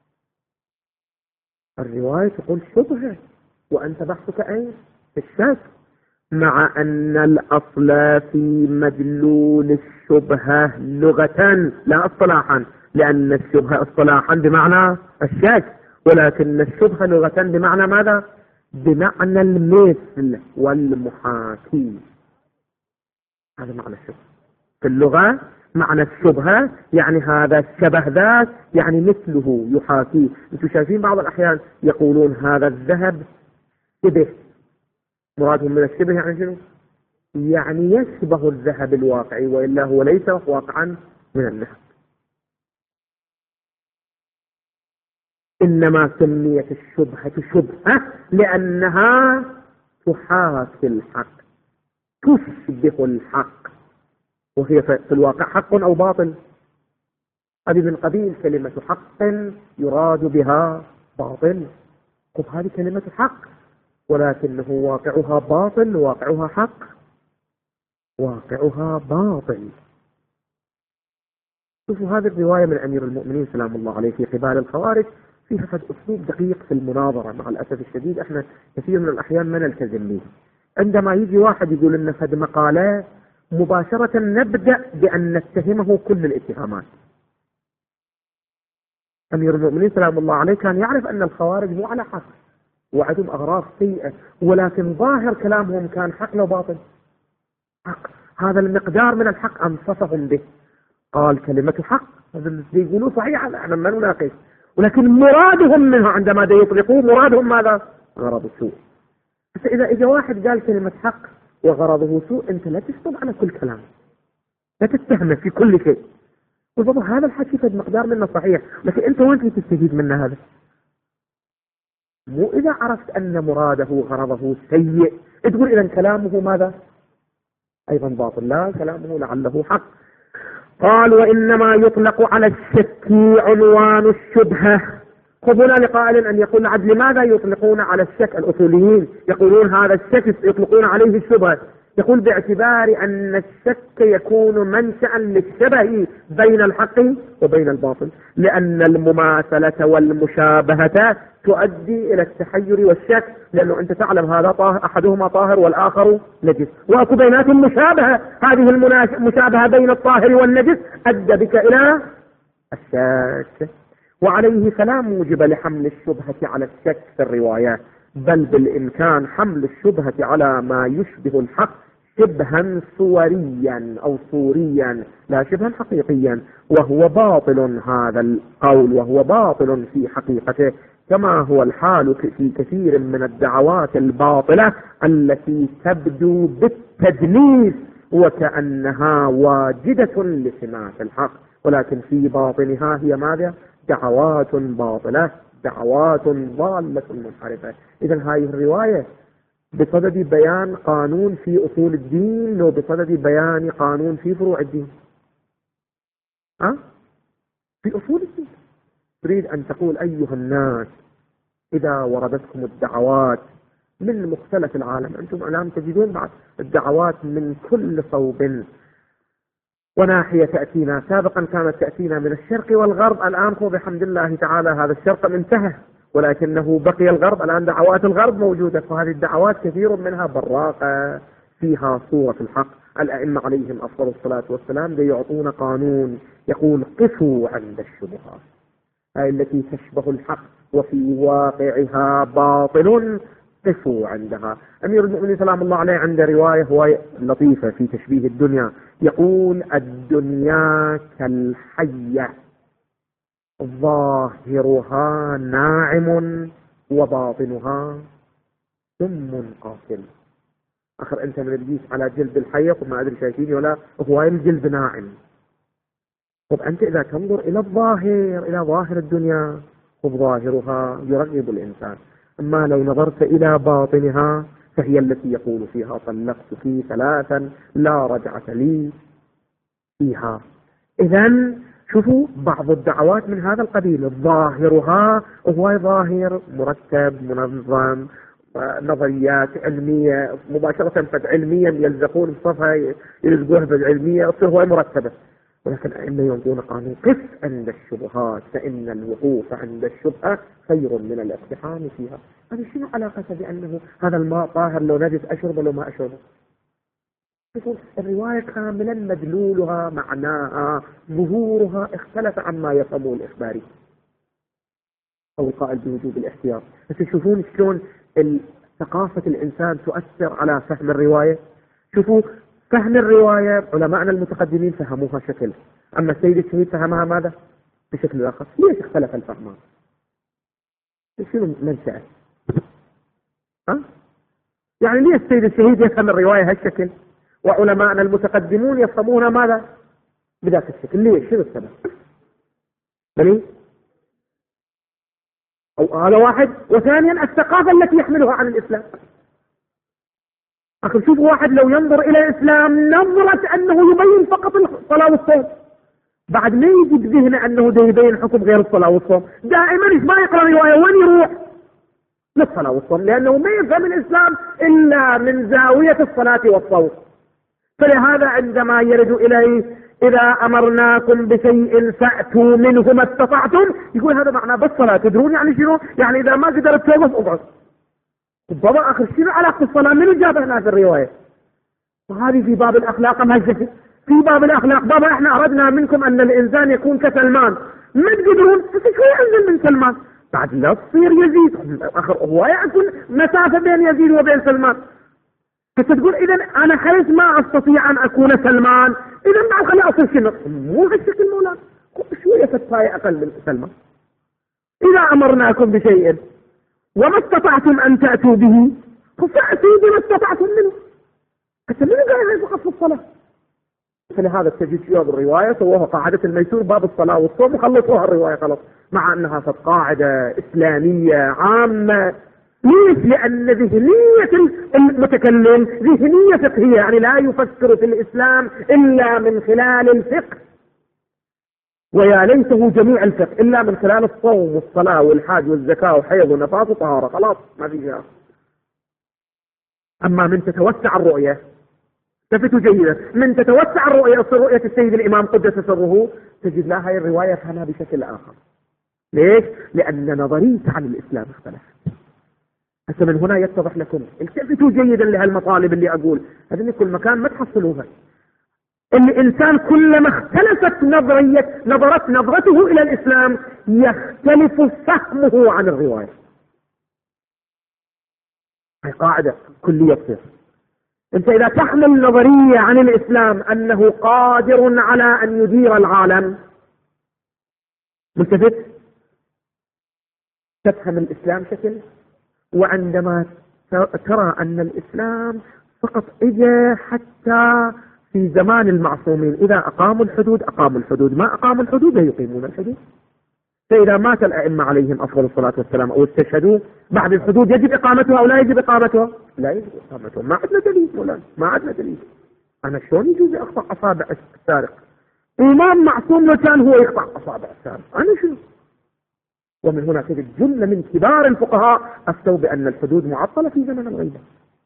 الرواية تقول شبهة وأنت بحثك أين؟ في الشك، مع أن الأصل في مدلول الشبهة لغة لا اصطلاحا، لأن الشبهة اصطلاحا بمعنى الشك، ولكن الشبهة لغة بمعنى ماذا؟ بمعنى المثل والمحاكي. هذا معنى الشبهة في اللغة. معنى الشبهة يعني هذا الشبه ذات يعني مثله يحاكيه. انتم شايفين بعض الأحيان يقولون هذا الذهب شبه، مرادهم من الشبه يعني شنو؟ يعني يشبه الذهب الواقعي وإلا هو ليس واقعا من الذهب. إنما سميت الشبهة شبهة لأنها تحاكي الحق، تشبه الحق. وهي في الواقع حق أو باطل؟ هذه من قبيل كلمة حق يراد بها باطل. طب هذه كلمة حق ولكنه واقعها باطل، واقعها حق، واقعها باطل. شوفوا هذه الرواية من أمير المؤمنين سلام الله عليه في قبال الخوارج فيها فد أسلوب دقيق في المناظرة. مع الأسف الشديد احنا كثير من الأحيان ما نلتزم به. عندما يجي واحد يقول لنا فد مقالة مباشرة نبدأ بأن نتهمه كل الاتهامات. أمير المؤمنين سلام الله عليه كان يعرف أن الخوارج مو على حق وعندهم أغراض سيئة، ولكن ظاهر كلامهم كان حق لو باطل. حق، هذا المقدار من الحق أنصفهم به. قال كلمة حق، هذا يقولوا صحيح، احنا ما نناقش، ولكن مرادهم منها عندما يطلقوا مرادهم ماذا؟ غرض السوء. بس إذا إجا واحد قال كلمة حق وغرضه سوء، أنت لا تشطب على كل كلام، لا تتهمه في كل شيء. بالضبط هذا الحكي فد مقدار منه صحيح، لكن أنت وين تستفيد منه هذا؟ مو إذا عرفت أن مراده غرضه سيء تقول إذا كلامه ماذا؟ أيضا باطل. لا، كلامه لعله حق. قال وإنما يطلق على الشك عنوان الشبهة. خذنا لقائل أن يقول عد لماذا يطلقون على الشك؟ الأصوليين يقولون هذا الشك يطلقون عليه الشبهة. يقول باعتبار أن الشك يكون منشأ للشبه بين الحق وبين الباطل، لأن المماثلة والمشابهة تؤدي إلى التحير والشك، لأنه أنت تعلم هذا طاهر أحدهما طاهر والآخر نجس، وأكو بيناتهم مشابهة. هذه المشابهة بين الطاهر والنجس أدى بك إلى الشك، وعليه فلا موجب لحمل الشبهة على الشك في الروايات، بل بالإمكان حمل الشبهة على ما يشبه الحق شبها صوريا أو صوريا لا شبها حقيقيا، وهو باطل هذا القول، وهو باطل في حقيقته، كما هو الحال في كثير من الدعوات الباطلة التي تبدو بالتدليس وكأنها واجدة لسمات الحق، ولكن في باطنها هي ماذا؟ دعوات باطلة، دعوات ضالة منحرفة. إذا هذه الرواية بصدد بيان قانون في أصول الدين وبصدد بيان قانون في فروع الدين. ها؟ في أصول الدين تريد أن تقول أيها الناس إذا وردتكم الدعوات من مختلف العالم، أنتم الآن تجدون بعض الدعوات من كل صوب وناحية تأتينا. سابقا كانت تأتينا من الشرق والغرب، الآن هو بحمد الله تعالى هذا الشرق انتهى ولكنه بقي الغرب. الآن دعوات الغرب موجودة، فهذه الدعوات كثير منها براقة فيها صورة الحق. الأئمة عليهم أفضل الصلاة والسلام يعطون قانون يقول قفوا عند الشبهات، هاي التي تشبه الحق وفي واقعها باطل، قفوا عندها. أمير المؤمنين سلام الله عليه عنده رواية هواية لطيفة في تشبيه الدنيا، يقول الدنيا كالحية ظاهرها ناعم وباطنها سم قاتل. آخر أنت من تجيس على جلد الحية وما أدري شايفيني ولا هواي الجلد ناعم. طب أنت إذا تنظر إلى الظاهر، إلى ظاهر الدنيا، وظاهرها يرغب الإنسان، أما لو نظرت إلى باطنها فهي التي يقول فيها طلقتك ثلاثا لا رجعة لي فيها. إذن شوفوا بعض الدعوات من هذا القبيل ظاهرها هو ظاهر مرتب منظم، نظريات علمية مباشرة فد علميا يلزقون بصفها يلزقوها بالعلمية تصير هو مرتبة، ولكن أئمة ينظرون قانون قف عند الشبهات فإن الوقوف عند الشبهة خير من الاقتحام فيها. هذا شنو علاقته بأنه هذا الماء طاهر لو نجس أشربه لو ما أشربه؟ الرواية كاملا مدلولها معناها ظهورها اختلف عما يفهمه الإخباري أو القائل بوجوب الاحتياط. بس تشوفون شلون ثقافة الإنسان تؤثر على فهم الرواية. شوفوا فهم الرواية علماءنا المتقدمين فهموها شكل، أما السيد الشهيد فهمها ماذا؟ بشكل آخر. ليش اختلف الفهمان؟ شنو منشأه؟ ها؟ يعني ليه السيد الشهيد يفهم الرواية هالشكل وعلماءنا المتقدمون يفهمونها ماذا؟ بذاك الشكل؟ ليش؟ شنو السبب؟ بلي؟ أو هذا واحد، وثانيا الثقافة التي يحملها عن الإسلام. أخي شوف واحد لو ينظر إلى الإسلام نظرة أنه يبين فقط الصلاة والصوم، بعد ما يجي بذهنه أنه ده يبين حكم غير الصلاة والصوم، دائما ما يقرأ رواية وين يروح؟ للصلاة والصوم، لأنه ما يفهم الإسلام إلا من زاوية الصلاة والصوم. فلهذا عندما يرد إليه إذا أمرناكم بشيء فأتوا منه ما استطعتم، يقول هذا معناه بالصلاة. تدرون يعني شنو؟ يعني إذا ما قدرت توقف اقعد. بابا أخي شنو علاقة الصلاة؟ من جاب هنا في الرواية؟ وهذه في باب الأخلاق مهجة. في باب الأخلاق بابا احنا أردنا منكم أن الإنسان يكون كسلمان، ما تقدرون شو ينزل من سلمان؟ بعد لا تصير يزيد. آخر هو يكون مسافة بين يزيد وبين سلمان. فتقول إذا أنا حيث ما أستطيع أن أكون سلمان، إذا ما خلي أصل شنو؟ مو هالشكل مولانا، شوية فتاية أقل من سلمان. إذا أمرناكم بشيء وما استطعتم أن تأتوا به فأتوا بما استطعتم منه. حتى من قال فقط في الصلاة. فلهذا تجد فيها بالرواية سووها قاعدة الميسور باب الصلاة والصوم وخلصوها الرواية خلاص، مع أنها قاعدة إسلامية عامة. ليش؟ لأن ذهنية المتكلم ذهنية فقهية، يعني لا يفكر في الإسلام إلا من خلال الفقه، ويا ليته جميع الفقه إلا من خلال الصوم والصلاة والحاج والزكاة وحيض ونفاس وطهارة، خلاص ما في شيء. أما من تتوسع الرؤية، التفتوا جيدا، من تتوسع الرؤية تصير رؤية السيد الإمام قدس سره، تجد لها هاي الرواية فهمها بشكل آخر. ليش؟ لأن نظرية عن الإسلام اختلفت. حتى من هنا يتضح لكم، التفتوا جيدا لهالمطالب اللي أقول، هذه كل مكان ما تحصلوها. الإنسان كلما اختلفت نظرية نظرت نظرته إلى الإسلام يختلف فهمه عن الرواية. هي قاعدة كلية تصير. أنت إذا تحمل نظرية عن الإسلام أنه قادر على أن يدير العالم، ملتفت تفهم الإسلام شكل، وعندما ترى أن الإسلام فقط إجا حتى في زمان المعصومين، إذا أقاموا الحدود أقاموا الحدود، ما أقاموا الحدود لا يقيمون الحدود. فإذا مات الأئمة عليهم أفضل الصلاة والسلام أو استشهدوا بعد الحدود يجب إقامتها أو لا يجب إقامتها؟ لا يجب إقامتها. ما عندنا دليل مولانا، ما عندنا دليل. أنا شلون يجوز أقطع أصابع السارق؟ إمام معصوم لو كان هو يقطع أصابع السارق، أنا شنو؟ ومن هنا تجد جملة من كبار الفقهاء أفتوا بأن الحدود معطلة في زمن الغيبة.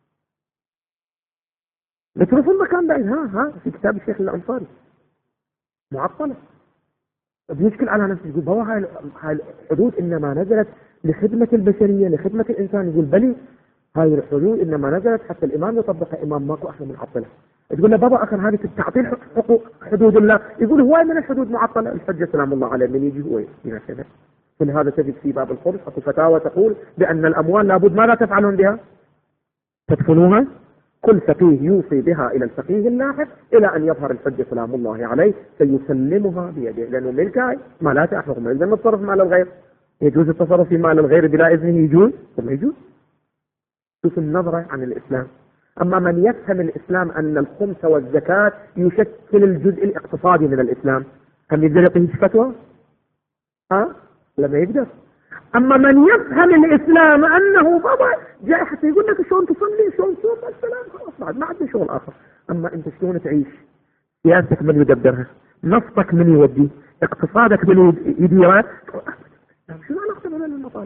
بتشوفون مكان بعيد، ها ها في كتاب الشيخ الأنصاري معطلة. بيشكل على نفسه يقول بابا هاي هاي الحدود إنما نزلت لخدمة البشرية لخدمة الإنسان. يقول بلي هاي الحدود إنما نزلت حتى الإمام يطبقها، إمام ماكو أحد من عطلها. تقول له بابا أخر هذه تعطيل حقوق حدود الله، يقول هواي من الحدود معطلة. الحجة سلام الله عليه من يجي هو ينفذها. فلهذا تجد في باب الخمس أو فتاوى تقول بأن الأموال لابد ماذا تفعلون بها؟ تدفنوها. كل فقيه يوصي بها إلى الفقيه اللاحق إلى أن يظهر الحجة سلام الله عليه فيسلمها بيده، لأنه ملكاي ما لا تأخذ ما يلزم التصرف مال الغير. يجوز التصرف في مال الغير بلا إذنه؟ يجوز وما يجوز. شوف النظرة عن الإسلام. أما من يفهم الإسلام أن الخمس والزكاة يشكل الجزء الاقتصادي من الإسلام، هم يقدر يعطيه فتوى؟ ها؟ لما يقدر. أما من يفهم الإسلام أنه بابا جاي حتى يقول لك شلون تصلي شلون تصوم السلام، خلاص بعد ما عندنا شغل آخر. أما أنت شلون تعيش؟ سياستك من يدبرها؟ نفطك من يودي؟ اقتصادك من يديره؟ شنو علاقة بين المطالب؟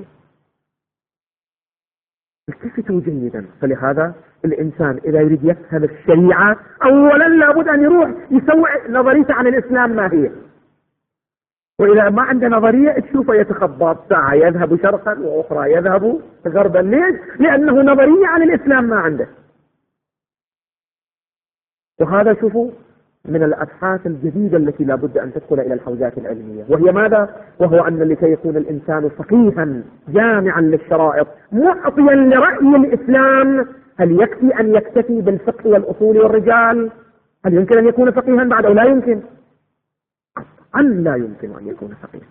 التفتوا جيدا. فلهذا الإنسان إذا يريد يفهم الشريعة أولا لابد أن يروح يسوي نظريته عن الإسلام ما هي، وإذا ما عنده نظرية تشوفه يتخبط ساعة يذهب شرقا وأخرى يذهب غربا. ليش؟ لأنه نظرية عن الإسلام ما عنده. وهذا شوفوا من الأبحاث الجديدة التي لا بد أن تدخل إلى الحوزات العلمية، وهي ماذا؟ وهو أن لكي يكون الإنسان فقيها جامعا للشرائط معطيا لرأي الإسلام، هل يكفي أن يكتفي بالفقه والأصول والرجال؟ هل يمكن أن يكون فقيها بعد أو لا يمكن؟ أن لا يمكن أن يكون فقيها.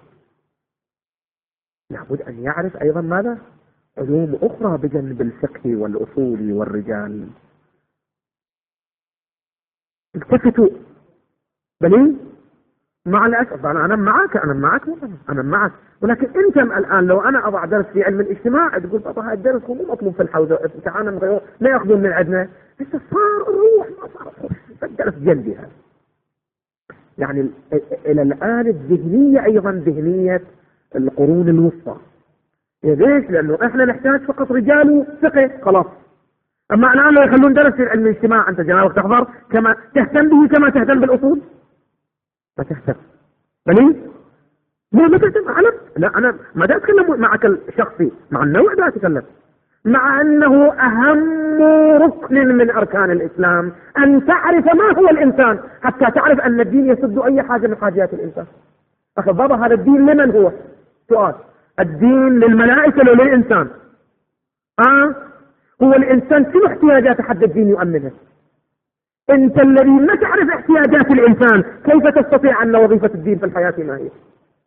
لابد أن يعرف أيضا ماذا؟ علوم أخرى بجانب الفقه والأصول والرجال. التفتوا بلي مع الأسف أنا أنا معك أنا معك أنا معك ولكن أنت الآن لو أنا أضع درس في علم الاجتماع تقول بابا هذا الدرس هو مو مطلوب في الحوزة تعالى نغيره ما يأخذون من عندنا هسه صار الروح ما صار الدرس جلدي هذا. يعني إلى الآن الذهنية أيضا ذهنية القرون الوسطى. ليش؟ لأنه إحنا نحتاج فقط رجال فقه خلاص. أما الآن لو يخلون درس في علم الاجتماع أنت جنابك تحضر كما تهتم به كما تهتم بالأصول ما تهتم بلي ما ما تهتم أعلم لا أنا ما دا أتكلم معك الشخصي مع النوع دا أتكلم مع أنه أهم ركن من أركان الإسلام أن تعرف ما هو الإنسان حتى تعرف أن الدين يسد أي حاجة من حاجات الإنسان. أخي بابا هذا الدين لمن هو؟ سؤال. الدين للملائكة ولا للإنسان؟ آه هو الإنسان شنو احتياجات حد الدين يؤمنها؟ أنت الذي ما تعرف احتياجات الإنسان كيف تستطيع أن وظيفة الدين في الحياة ما هي؟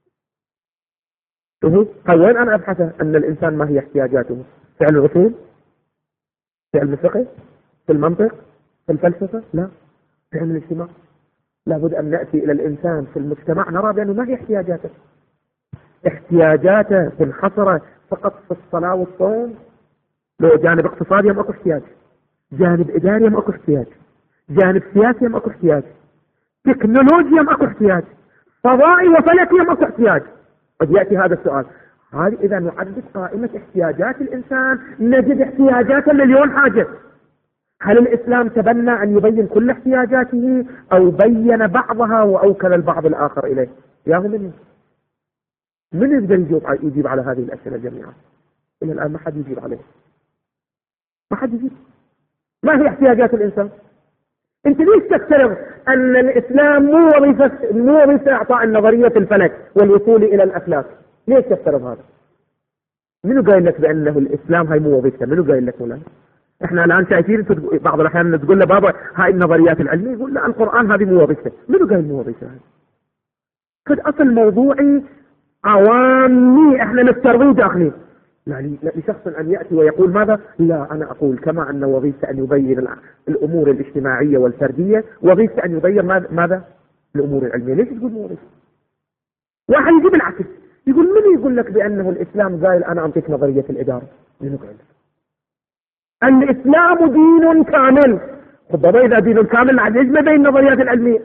وين أنا أبحث أن الإنسان ما هي احتياجاته؟ في علم الأصول؟ في علم الفقه؟ في المنطق؟ في الفلسفة؟ لا. في علم الاجتماع لابد أن نأتي إلى الإنسان في المجتمع نرى بأنه ما هي احتياجاته. احتياجاته منحصرة فقط في الصلاة والصوم. لو جانب اقتصادي هم أكو احتياج، جانب إداري هم أكو احتياج، جانب سياسي هم أكو احتياج، تكنولوجيا هم أكو احتياج، فضائي وفلكي هم أكو احتياج. قد يأتي هذا السؤال هذه إذا نعدد قائمة احتياجات الإنسان نجد احتياجات مليون حاجة. هل الإسلام تبنى أن يبين كل احتياجاته أو بين بعضها وأوكل البعض الآخر إليه؟ يا من من يقدر يجيب يجيب على هذه الأسئلة جميعا؟ إلى الآن ما حد يجيب عليه، ما حد يجيب. ما هي احتياجات الإنسان؟ أنت ليش تفترض أن الإسلام مو وظيفة مو وظيفة إعطاء النظرية الفلك والوصول إلى الأفلاك؟ ليش تفترض هذا؟ منو قايل لك بأنه الإسلام هاي مو وظيفته؟ منو قايل لك ولا؟ إحنا الآن شايفين بعض الأحيان تقول له بابا هاي النظريات العلمية يقول لا القرآن هذه مو وظيفته. منو قايل مو وظيفته هاي؟ قد أصل موضوعي عوامي إحنا نفترضه داخلين. يعني لشخص أن يأتي ويقول ماذا؟ لا أنا أقول كما أن وظيفة أن يبين الأمور الاجتماعية والفردية وظيفة أن يبين ماذا؟ الأمور العلمية. ليش تقول مو وظيفة؟ واحد يجيب العكس يقول من يقول لك بأنه الإسلام قال أنا أعطيك نظرية الإدارة؟ من يقول لك؟ الإسلام دين كامل. خذ إذا دين كامل عاد يجمع بين النظريات العلمية.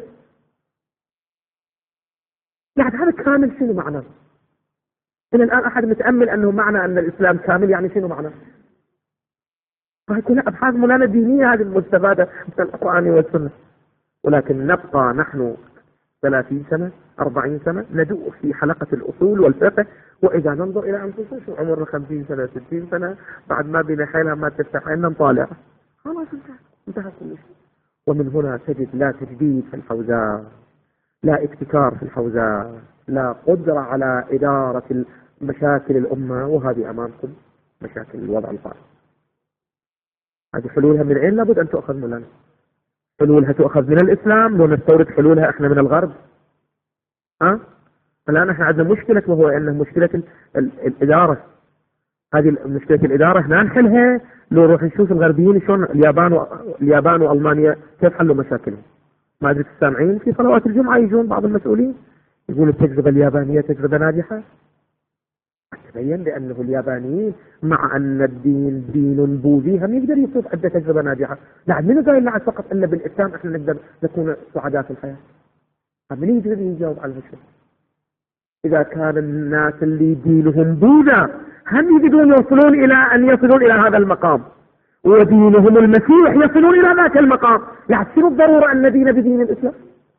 يعني هذا كامل شنو معناه؟ إلى الآن أحد متأمل أنه معنى أن الإسلام كامل يعني شنو معناه؟ فهيكون أبحاث مولانا دينية هذه المستفادة من القرآن والسنة. ولكن نبقى نحن ثلاثين سنة أربعين سنة ندوء في حلقة الأصول والفقه وإذا ننظر إلى أنفسنا شو عمرنا خمسين سنة ستين سنة بعد ما بين حيلها ما تفتح عنا نطالع خلاص انتهى انتهى كل شيء. ومن هنا تجد لا تجديد في الحوزات، لا ابتكار في الحوزات، لا قدرة على إدارة مشاكل الأمة. وهذه أمامكم مشاكل الوضع القائم. هذه حلولها من أين؟ لابد أن تؤخذ مننا. حلولها تؤخذ من الإسلام لو نستورد حلولها إحنا من الغرب. أه؟ الآن إحنا عندنا مشكلة وهو أنه مشكلة ال ال الإدارة. هذه مشكلة الإدارة إحنا نحلها لو نروح نشوف الغربيين شلون اليابان واليابان وألمانيا كيف حلوا مشاكلهم. ما أدري السامعين في صلوات الجمعة يجون بعض المسؤولين يقول التجربة اليابانية تجربة ناجحة. تبين بأنه اليابانيين مع أن الدين دين بوذي هم يقدر يصير عنده تجربة ناجحة. لا من قايل لنا فقط أن بالإسلام إحنا نقدر نكون سعداء في الحياة. من يقدر يجاوب على هالشيء؟ إذا كان الناس اللي دينهم بوذا هم يقدرون يوصلون إلى أن يصلون إلى هذا المقام ودينهم المسيح يصلون إلى ذاك المقام، لا شنو الضرورة أن ندين بدين الإسلام؟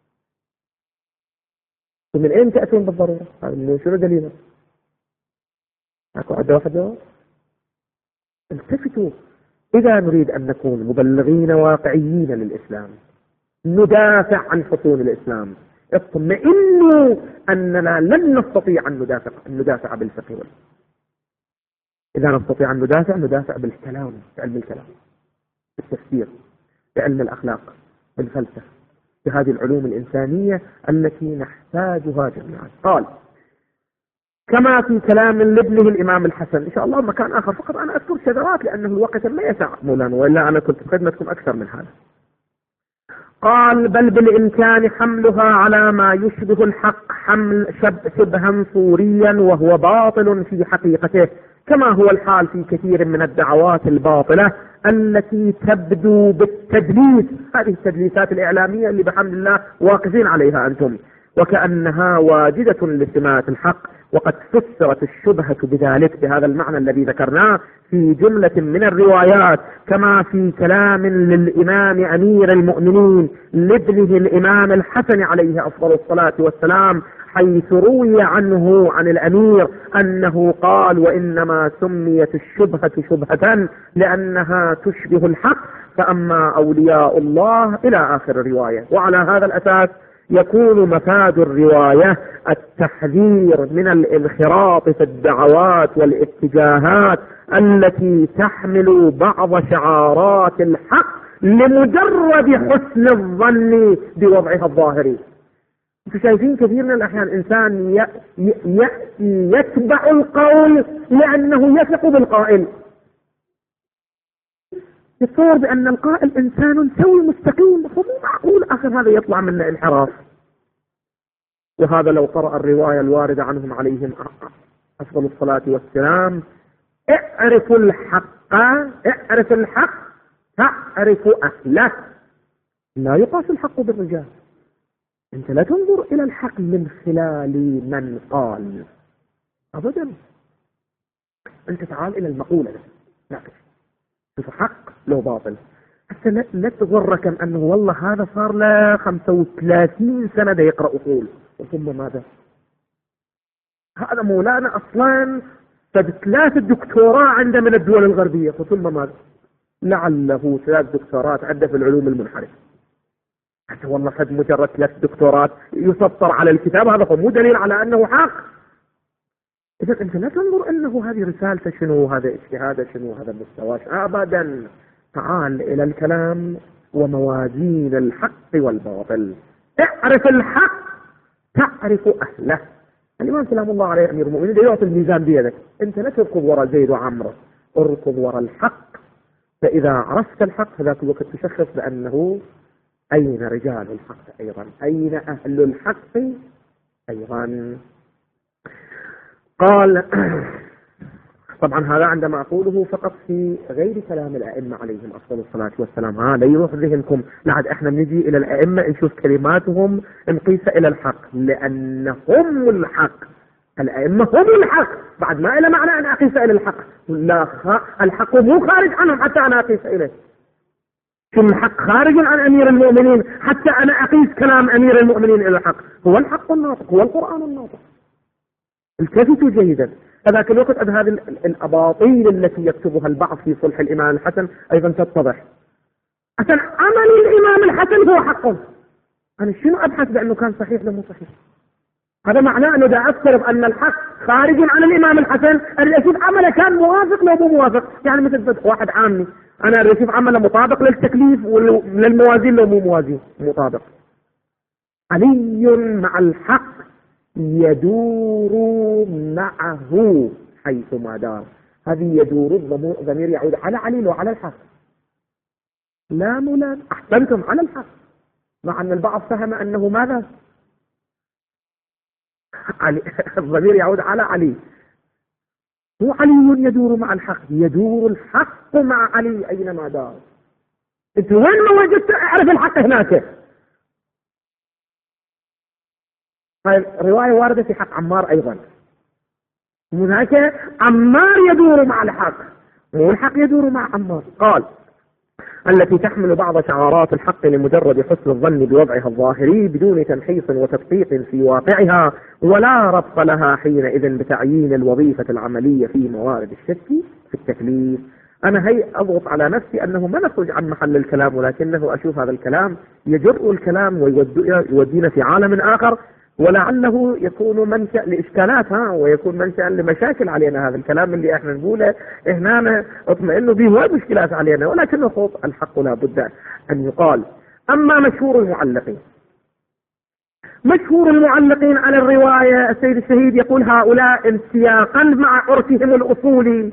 ومن أين تأتون بالضرورة؟ شنو دليله؟ أكو عدة واحدة. التفتوا إذا نريد أن نكون مبلغين واقعيين للإسلام ندافع عن حصول الإسلام اطمئنوا أننا لن نستطيع أن ندافع, أن ندافع بالفقه. إذا نستطيع أن ندافع ندافع بالكلام، بعلم الكلام، بالتفسير، بعلم الأخلاق، بالفلسفة، بهذه العلوم الإنسانية التي نحتاجها جميعا. قال كما في كلام لابنه الإمام الحسن. إن شاء الله مكان آخر فقط أنا أذكر شذرات لأنه الوقت ما يسع مولانا وإلا أنا كنت بخدمتكم أكثر من هذا. قال بل بالإمكان حملها على ما يشبه الحق حمل شب شبها صوريا وهو باطل في حقيقته، كما هو الحال في كثير من الدعوات الباطلة التي تبدو بالتدليس، هذه التدليسات الإعلامية اللي بحمد الله واقفين عليها أنتم، وكأنها واجدة لسمات الحق، وقد فسرت الشبهة بذلك بهذا المعنى الذي ذكرناه في جملة من الروايات، كما في كلام للإمام أمير المؤمنين لابنه الإمام الحسن عليه أفضل الصلاة والسلام، حيث روي عنه عن الأمير أنه قال وإنما سميت الشبهة شبهة لأنها تشبه الحق، فأما أولياء الله إلى آخر الرواية. وعلى هذا الأساس يكون مفاد الرواية التحذير من الانخراط في الدعوات والاتجاهات التي تحمل بعض شعارات الحق لمجرد حسن الظن بوضعها الظاهري. انتم شايفين كثير من الأحيان إنسان يأتي يتبع القول لأنه يثق بالقائل، يتصور بأن القائل إنسان سوي مستقيم، فمو معقول آخر هذا يطلع منه انحراف. وهذا لو قرأ الرواية الواردة عنهم عليهم أفضل الصلاة والسلام: اعرف الحق اعرف الحق تعرف أهله. لا يقاس الحق بالرجال. أنت لا تنظر إلى الحق من خلال من قال أبدا، أنت تعال إلى المقولة، لا شوف حق لو باطل، حتى لا تغرك أنه والله هذا صار له خمسة وثلاثين سنة دا يقرأ أصول، ثم ماذا؟ هذا مولانا أصلا قد ثلاث دكتوراه عنده من الدول الغربية، ثم ماذا؟ لعله ثلاث دكتورات عنده في العلوم المنحرفة، حتى والله قد مجرد ثلاث دكتورات يسطر على الكتاب، هذا مو دليل على أنه حق. إذا أنت لا تنظر أنه هذه رسالته شنو، هذا اجتهاده شنو، هذا مستواه أبدا. تعال إلى الكلام وموازين الحق والباطل. اعرف الحق تعرف أهله. الإمام سلام الله عليه أمير المؤمنين يعطي الميزان بيدك، أنت لا تركض وراء زيد وعمرو، اركض وراء الحق، فإذا عرفت الحق هذاك الوقت تشخص بأنه أين رجال الحق أيضا، أين أهل الحق أيضا. قال طبعا هذا عندما أقوله فقط في غير كلام الأئمة عليهم أفضل الصلاة والسلام، هذا يروح ذهنكم لعد احنا بنجي إلى الأئمة نشوف كلماتهم نقيس إلى الحق، لأنهم الحق، الأئمة هم الحق، بعد ما إلى معنى أن أقيس إلى الحق، لا الحق مو خارج عنهم حتى أنا أقيس إليه. شو الحق خارج عن أمير المؤمنين حتى أنا أقيس كلام أمير المؤمنين إلى الحق؟ هو الحق الناطق، هو القرآن الناطق. التفتوا جيدا. هذاك الوقت هذه الأباطيل التي يكتبها البعض في صلح الإمام الحسن أيضا تتضح. عشان عمل الإمام الحسن هو حقه، أنا شنو أبحث بأنه كان صحيح ولا مو صحيح؟ هذا معناه أنه دا أفترض أن الحق خارج عن الإمام الحسن، أريد أشوف عمله كان موافق لو مو موافق. يعني مثل واحد عامي، أنا أريد أشوف عمله مطابق للتكليف وللموازين لو مو موازين مطابق. علي مع الحق يدور معه حيثما دار. هذه يدور الضمير يعود على علي وعلى الحق، لا مولانا أحسنتم على الحق، مع أن البعض فهم أنه ماذا؟ علي الضمير يعود على علي، هو علي يدور مع الحق، يدور الحق مع علي أينما دار. أنت وين ما وجدت اعرف الحق هناك. هاي رواية واردة في حق عمار أيضا، هناك عمار يدور مع الحق، مو الحق يدور مع عمار. قال التي تحمل بعض شعارات الحق لمجرد حسن الظن بوضعها الظاهري بدون تمحيص وتدقيق في واقعها، ولا ربط لها حينئذ بتعيين الوظيفة العملية في موارد الشك في التكليف. أنا هي أضغط على نفسي أنه ما نخرج عن محل الكلام، ولكنه أشوف هذا الكلام يجرؤ الكلام ويودينا في عالم آخر، ولعله يكون منشأ لإشكالات ها ويكون منشأ لمشاكل علينا. هذا الكلام اللي احنا نقوله هنا اطمئنوا به هو مشكلات علينا، ولكنه خوف الحق لا بد أن يقال. أما مشهور المعلقين، مشهور المعلقين على الرواية السيد الشهيد يقول هؤلاء انسياقا مع عرفهم الأصولي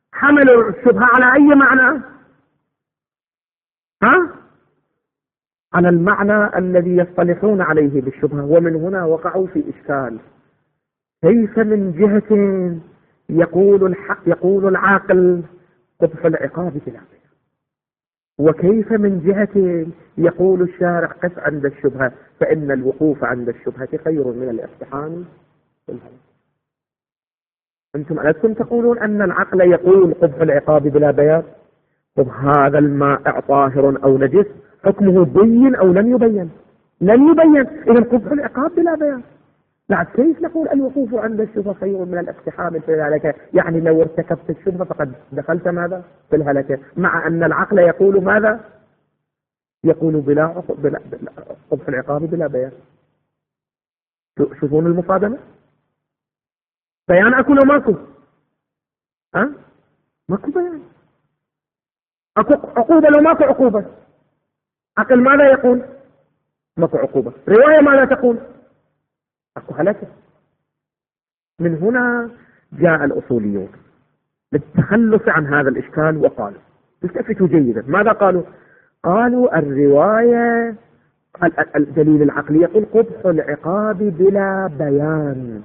حملوا الشبهة على أي معنى؟ ها؟ على المعنى الذي يصطلحون عليه بالشبهة، ومن هنا وقعوا في إشكال. كيف من جهة يقول الحق يقول العاقل قبح العقاب بلا بيان، وكيف من جهة يقول الشارع قف عند الشبهة، فإن الوقوف عند الشبهة خير من الاقتحام في الهلك. أنتم ألستم تقولون أن العقل يقول قبح العقاب بلا بيان؟ طب هذا الماء طاهر أو نجس، حكمه بين أو لم يبين؟ لم يبين، إذا قبح العقاب بلا بيان. بعد كيف نقول الوقوف عند الشبهة خير من الاقتحام في الهلكة؟ يعني لو ارتكبت الشبهة فقد دخلت ماذا؟ في الهلكة، مع أن العقل يقول ماذا؟ يقول بلا بلا قبح العقاب بلا بيان. شوفون المصادمة، بيان أكو لو ماكو؟ ها؟ ماكو بيان. أكو عقوبة لو ماكو عقوبة؟ عقل ماذا يقول؟ ماكو عقوبة. رواية ماذا تقول؟ أكو هلكة. من هنا جاء الأصوليون للتخلص عن هذا الإشكال وقالوا، التفتوا جيدا، ماذا قالوا؟ قالوا الرواية الدليل العقلي يقول قبح العقاب بلا بيان،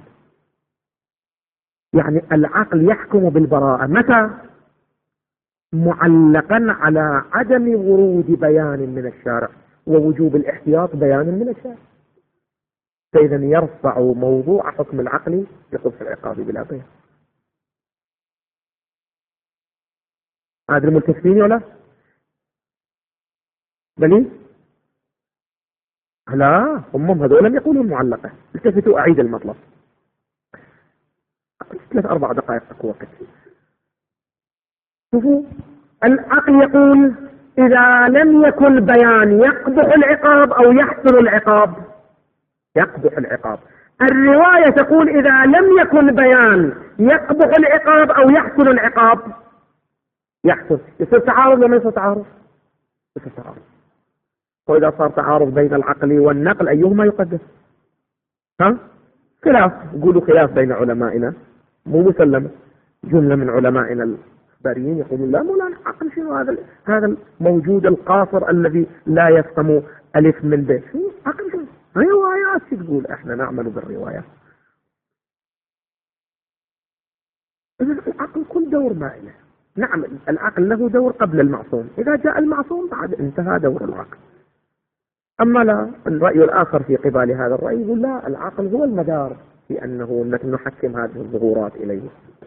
يعني العقل يحكم بالبراءة متى؟ معلقا على عدم ورود بيان من الشارع ووجوب الاحتياط بيان من الشارع، فإذا يرفع موضوع حكم العقل لقبح العقاب بلا بيان. هذا الملتفتين ولا؟ بلي؟ لا، هم هذول لم يقولوا معلقة. التفتوا، أعيد المطلب. ثلاث أربع دقائق أكو وقت. شوفوا، العقل يقول إذا لم يكن بيان يقبح العقاب أو يحصل العقاب، يقبح العقاب. الرواية تقول إذا لم يكن بيان يقبح العقاب أو يحصل العقاب، يحصل. يصير تعارض ولا يصير تعارض؟ يصير تعارض. وإذا صار تعارض بين العقل والنقل أيهما يقدم؟ ها؟ خلاف، يقولوا خلاف بين علمائنا مو مسلم. جملة من علمائنا الإخباريين يقولون لا مولانا عقل شنو هذا هذا الموجود القاصر الذي لا يفهم ألف من ب، عقل شنو؟ روايات تقول احنا نعمل بالروايات. العقل كل دور ما له. نعم العقل له دور قبل المعصوم، إذا جاء المعصوم بعد انتهى دور العقل. أما لا، الرأي الآخر في قبال هذا الرأي يقول لا، العقل هو المدار في أنه نحكم هذه الظهورات إليه.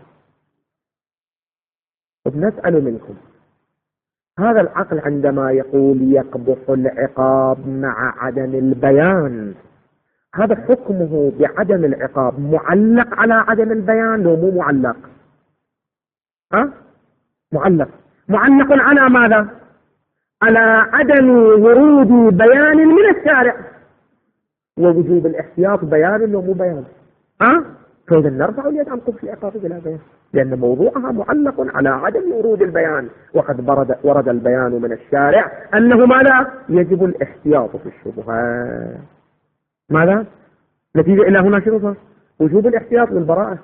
نسأل منكم، هذا العقل عندما يقول يقبح العقاب مع عدم البيان، هذا حكمه بعدم العقاب معلق على عدم البيان لو مو معلق؟ ها؟ معلق. معلق على ماذا؟ على عدم ورود بيان من الشارع ووجوب الاحتياط بيان لو مو بيان. ها؟ فإذا نرفع اليد عن قبح العقاب بلا بيان، لأن موضوعها معلق على عدم ورود البيان، وقد ورد, ورد البيان من الشارع أنه ماذا؟ يجب الاحتياط في الشبهات. ماذا؟ نتيجة إلى هنا شنو صار؟ وجوب الاحتياط للبراءة.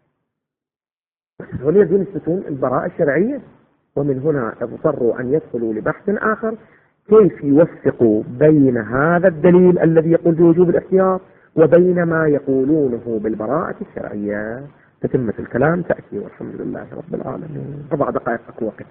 هنا يجب يثبتون البراءة الشرعية، ومن هنا اضطروا أن يدخلوا لبحث آخر كيف يوفقوا بين هذا الدليل الذي يقول بوجوب الاحتياط وبين ما يقولونه بالبراءة الشرعية. تتمة الكلام تأتي، والحمد لله رب العالمين. أربع دقائق أكو وقت.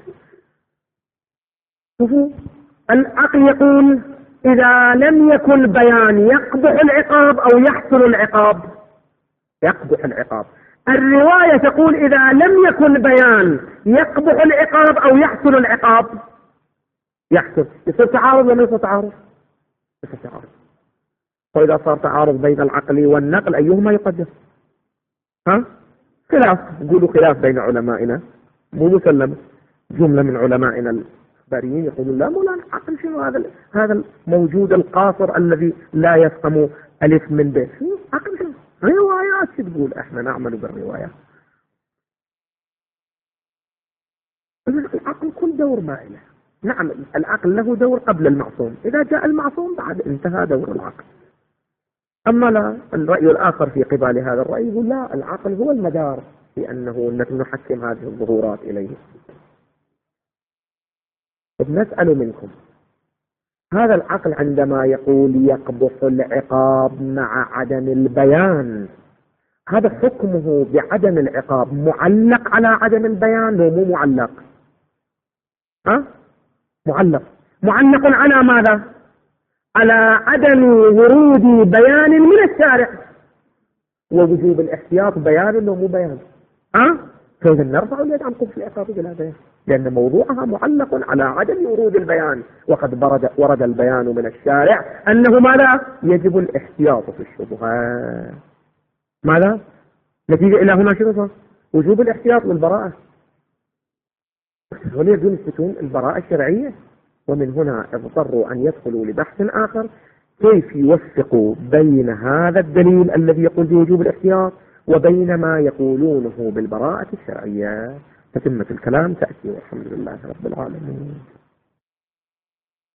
شوفوا، العقل يقول إذا لم يكن بيان يقبح العقاب أو يحصل العقاب، يقبح العقاب. الرواية تقول إذا لم يكن بيان يقبح العقاب أو يحصل العقاب، يحصل. يصير تعارض ولا يصير تعارض؟ يصير تعارض. وإذا صار تعارض بين العقل والنقل أيهما يقدم؟ ها؟ خلاف، يقولوا خلاف بين علمائنا مو مسلم. جملة من علمائنا الإخباريين يقولون لا مولانا عقل شنو هذا هذا الموجود القاصر الذي لا يفهم ألف من ب، عقل شنو؟ روايات تقول احنا نعمل بالروايات. العقل كل دور ما له. نعم العقل له دور قبل المعصوم، إذا جاء المعصوم بعد انتهى دور العقل. أما لا، الرأي الآخر في قبال هذا الرأي يقول لا، العقل هو المدار في أنه نحكم هذه الظهورات إليه. نسأل منكم، هذا العقل عندما يقول يقبح العقاب مع عدم البيان، هذا حكمه بعدم العقاب معلق على عدم البيان لو مو معلق؟ ها؟ معلق. معلق على ماذا؟ على عدم ورود بيان من الشارع، ووجوب الاحتياط بيان لو مو بيان. ها؟ فإذا نرفع اليد عن قبح العقاب بلا بيان، لأن موضوعها معلق على عدم ورود البيان، وقد ورد, ورد البيان من الشارع أنه ماذا؟ يجب الاحتياط في الشبهات. ماذا؟ نتيجة إلى هنا شنو صار؟ وجوب الاحتياط للبراءة، وليكن يثبتون البراءة الشرعية، ومن هنا اضطروا أن يدخلوا لبحث آخر كيف يوفقوا بين هذا الدليل الذي يقول بوجوب الاحتياط وبين ما يقولونه بالبراءة الشرعية. فتمة الكلام تأتي، والحمد لله رب العالمين.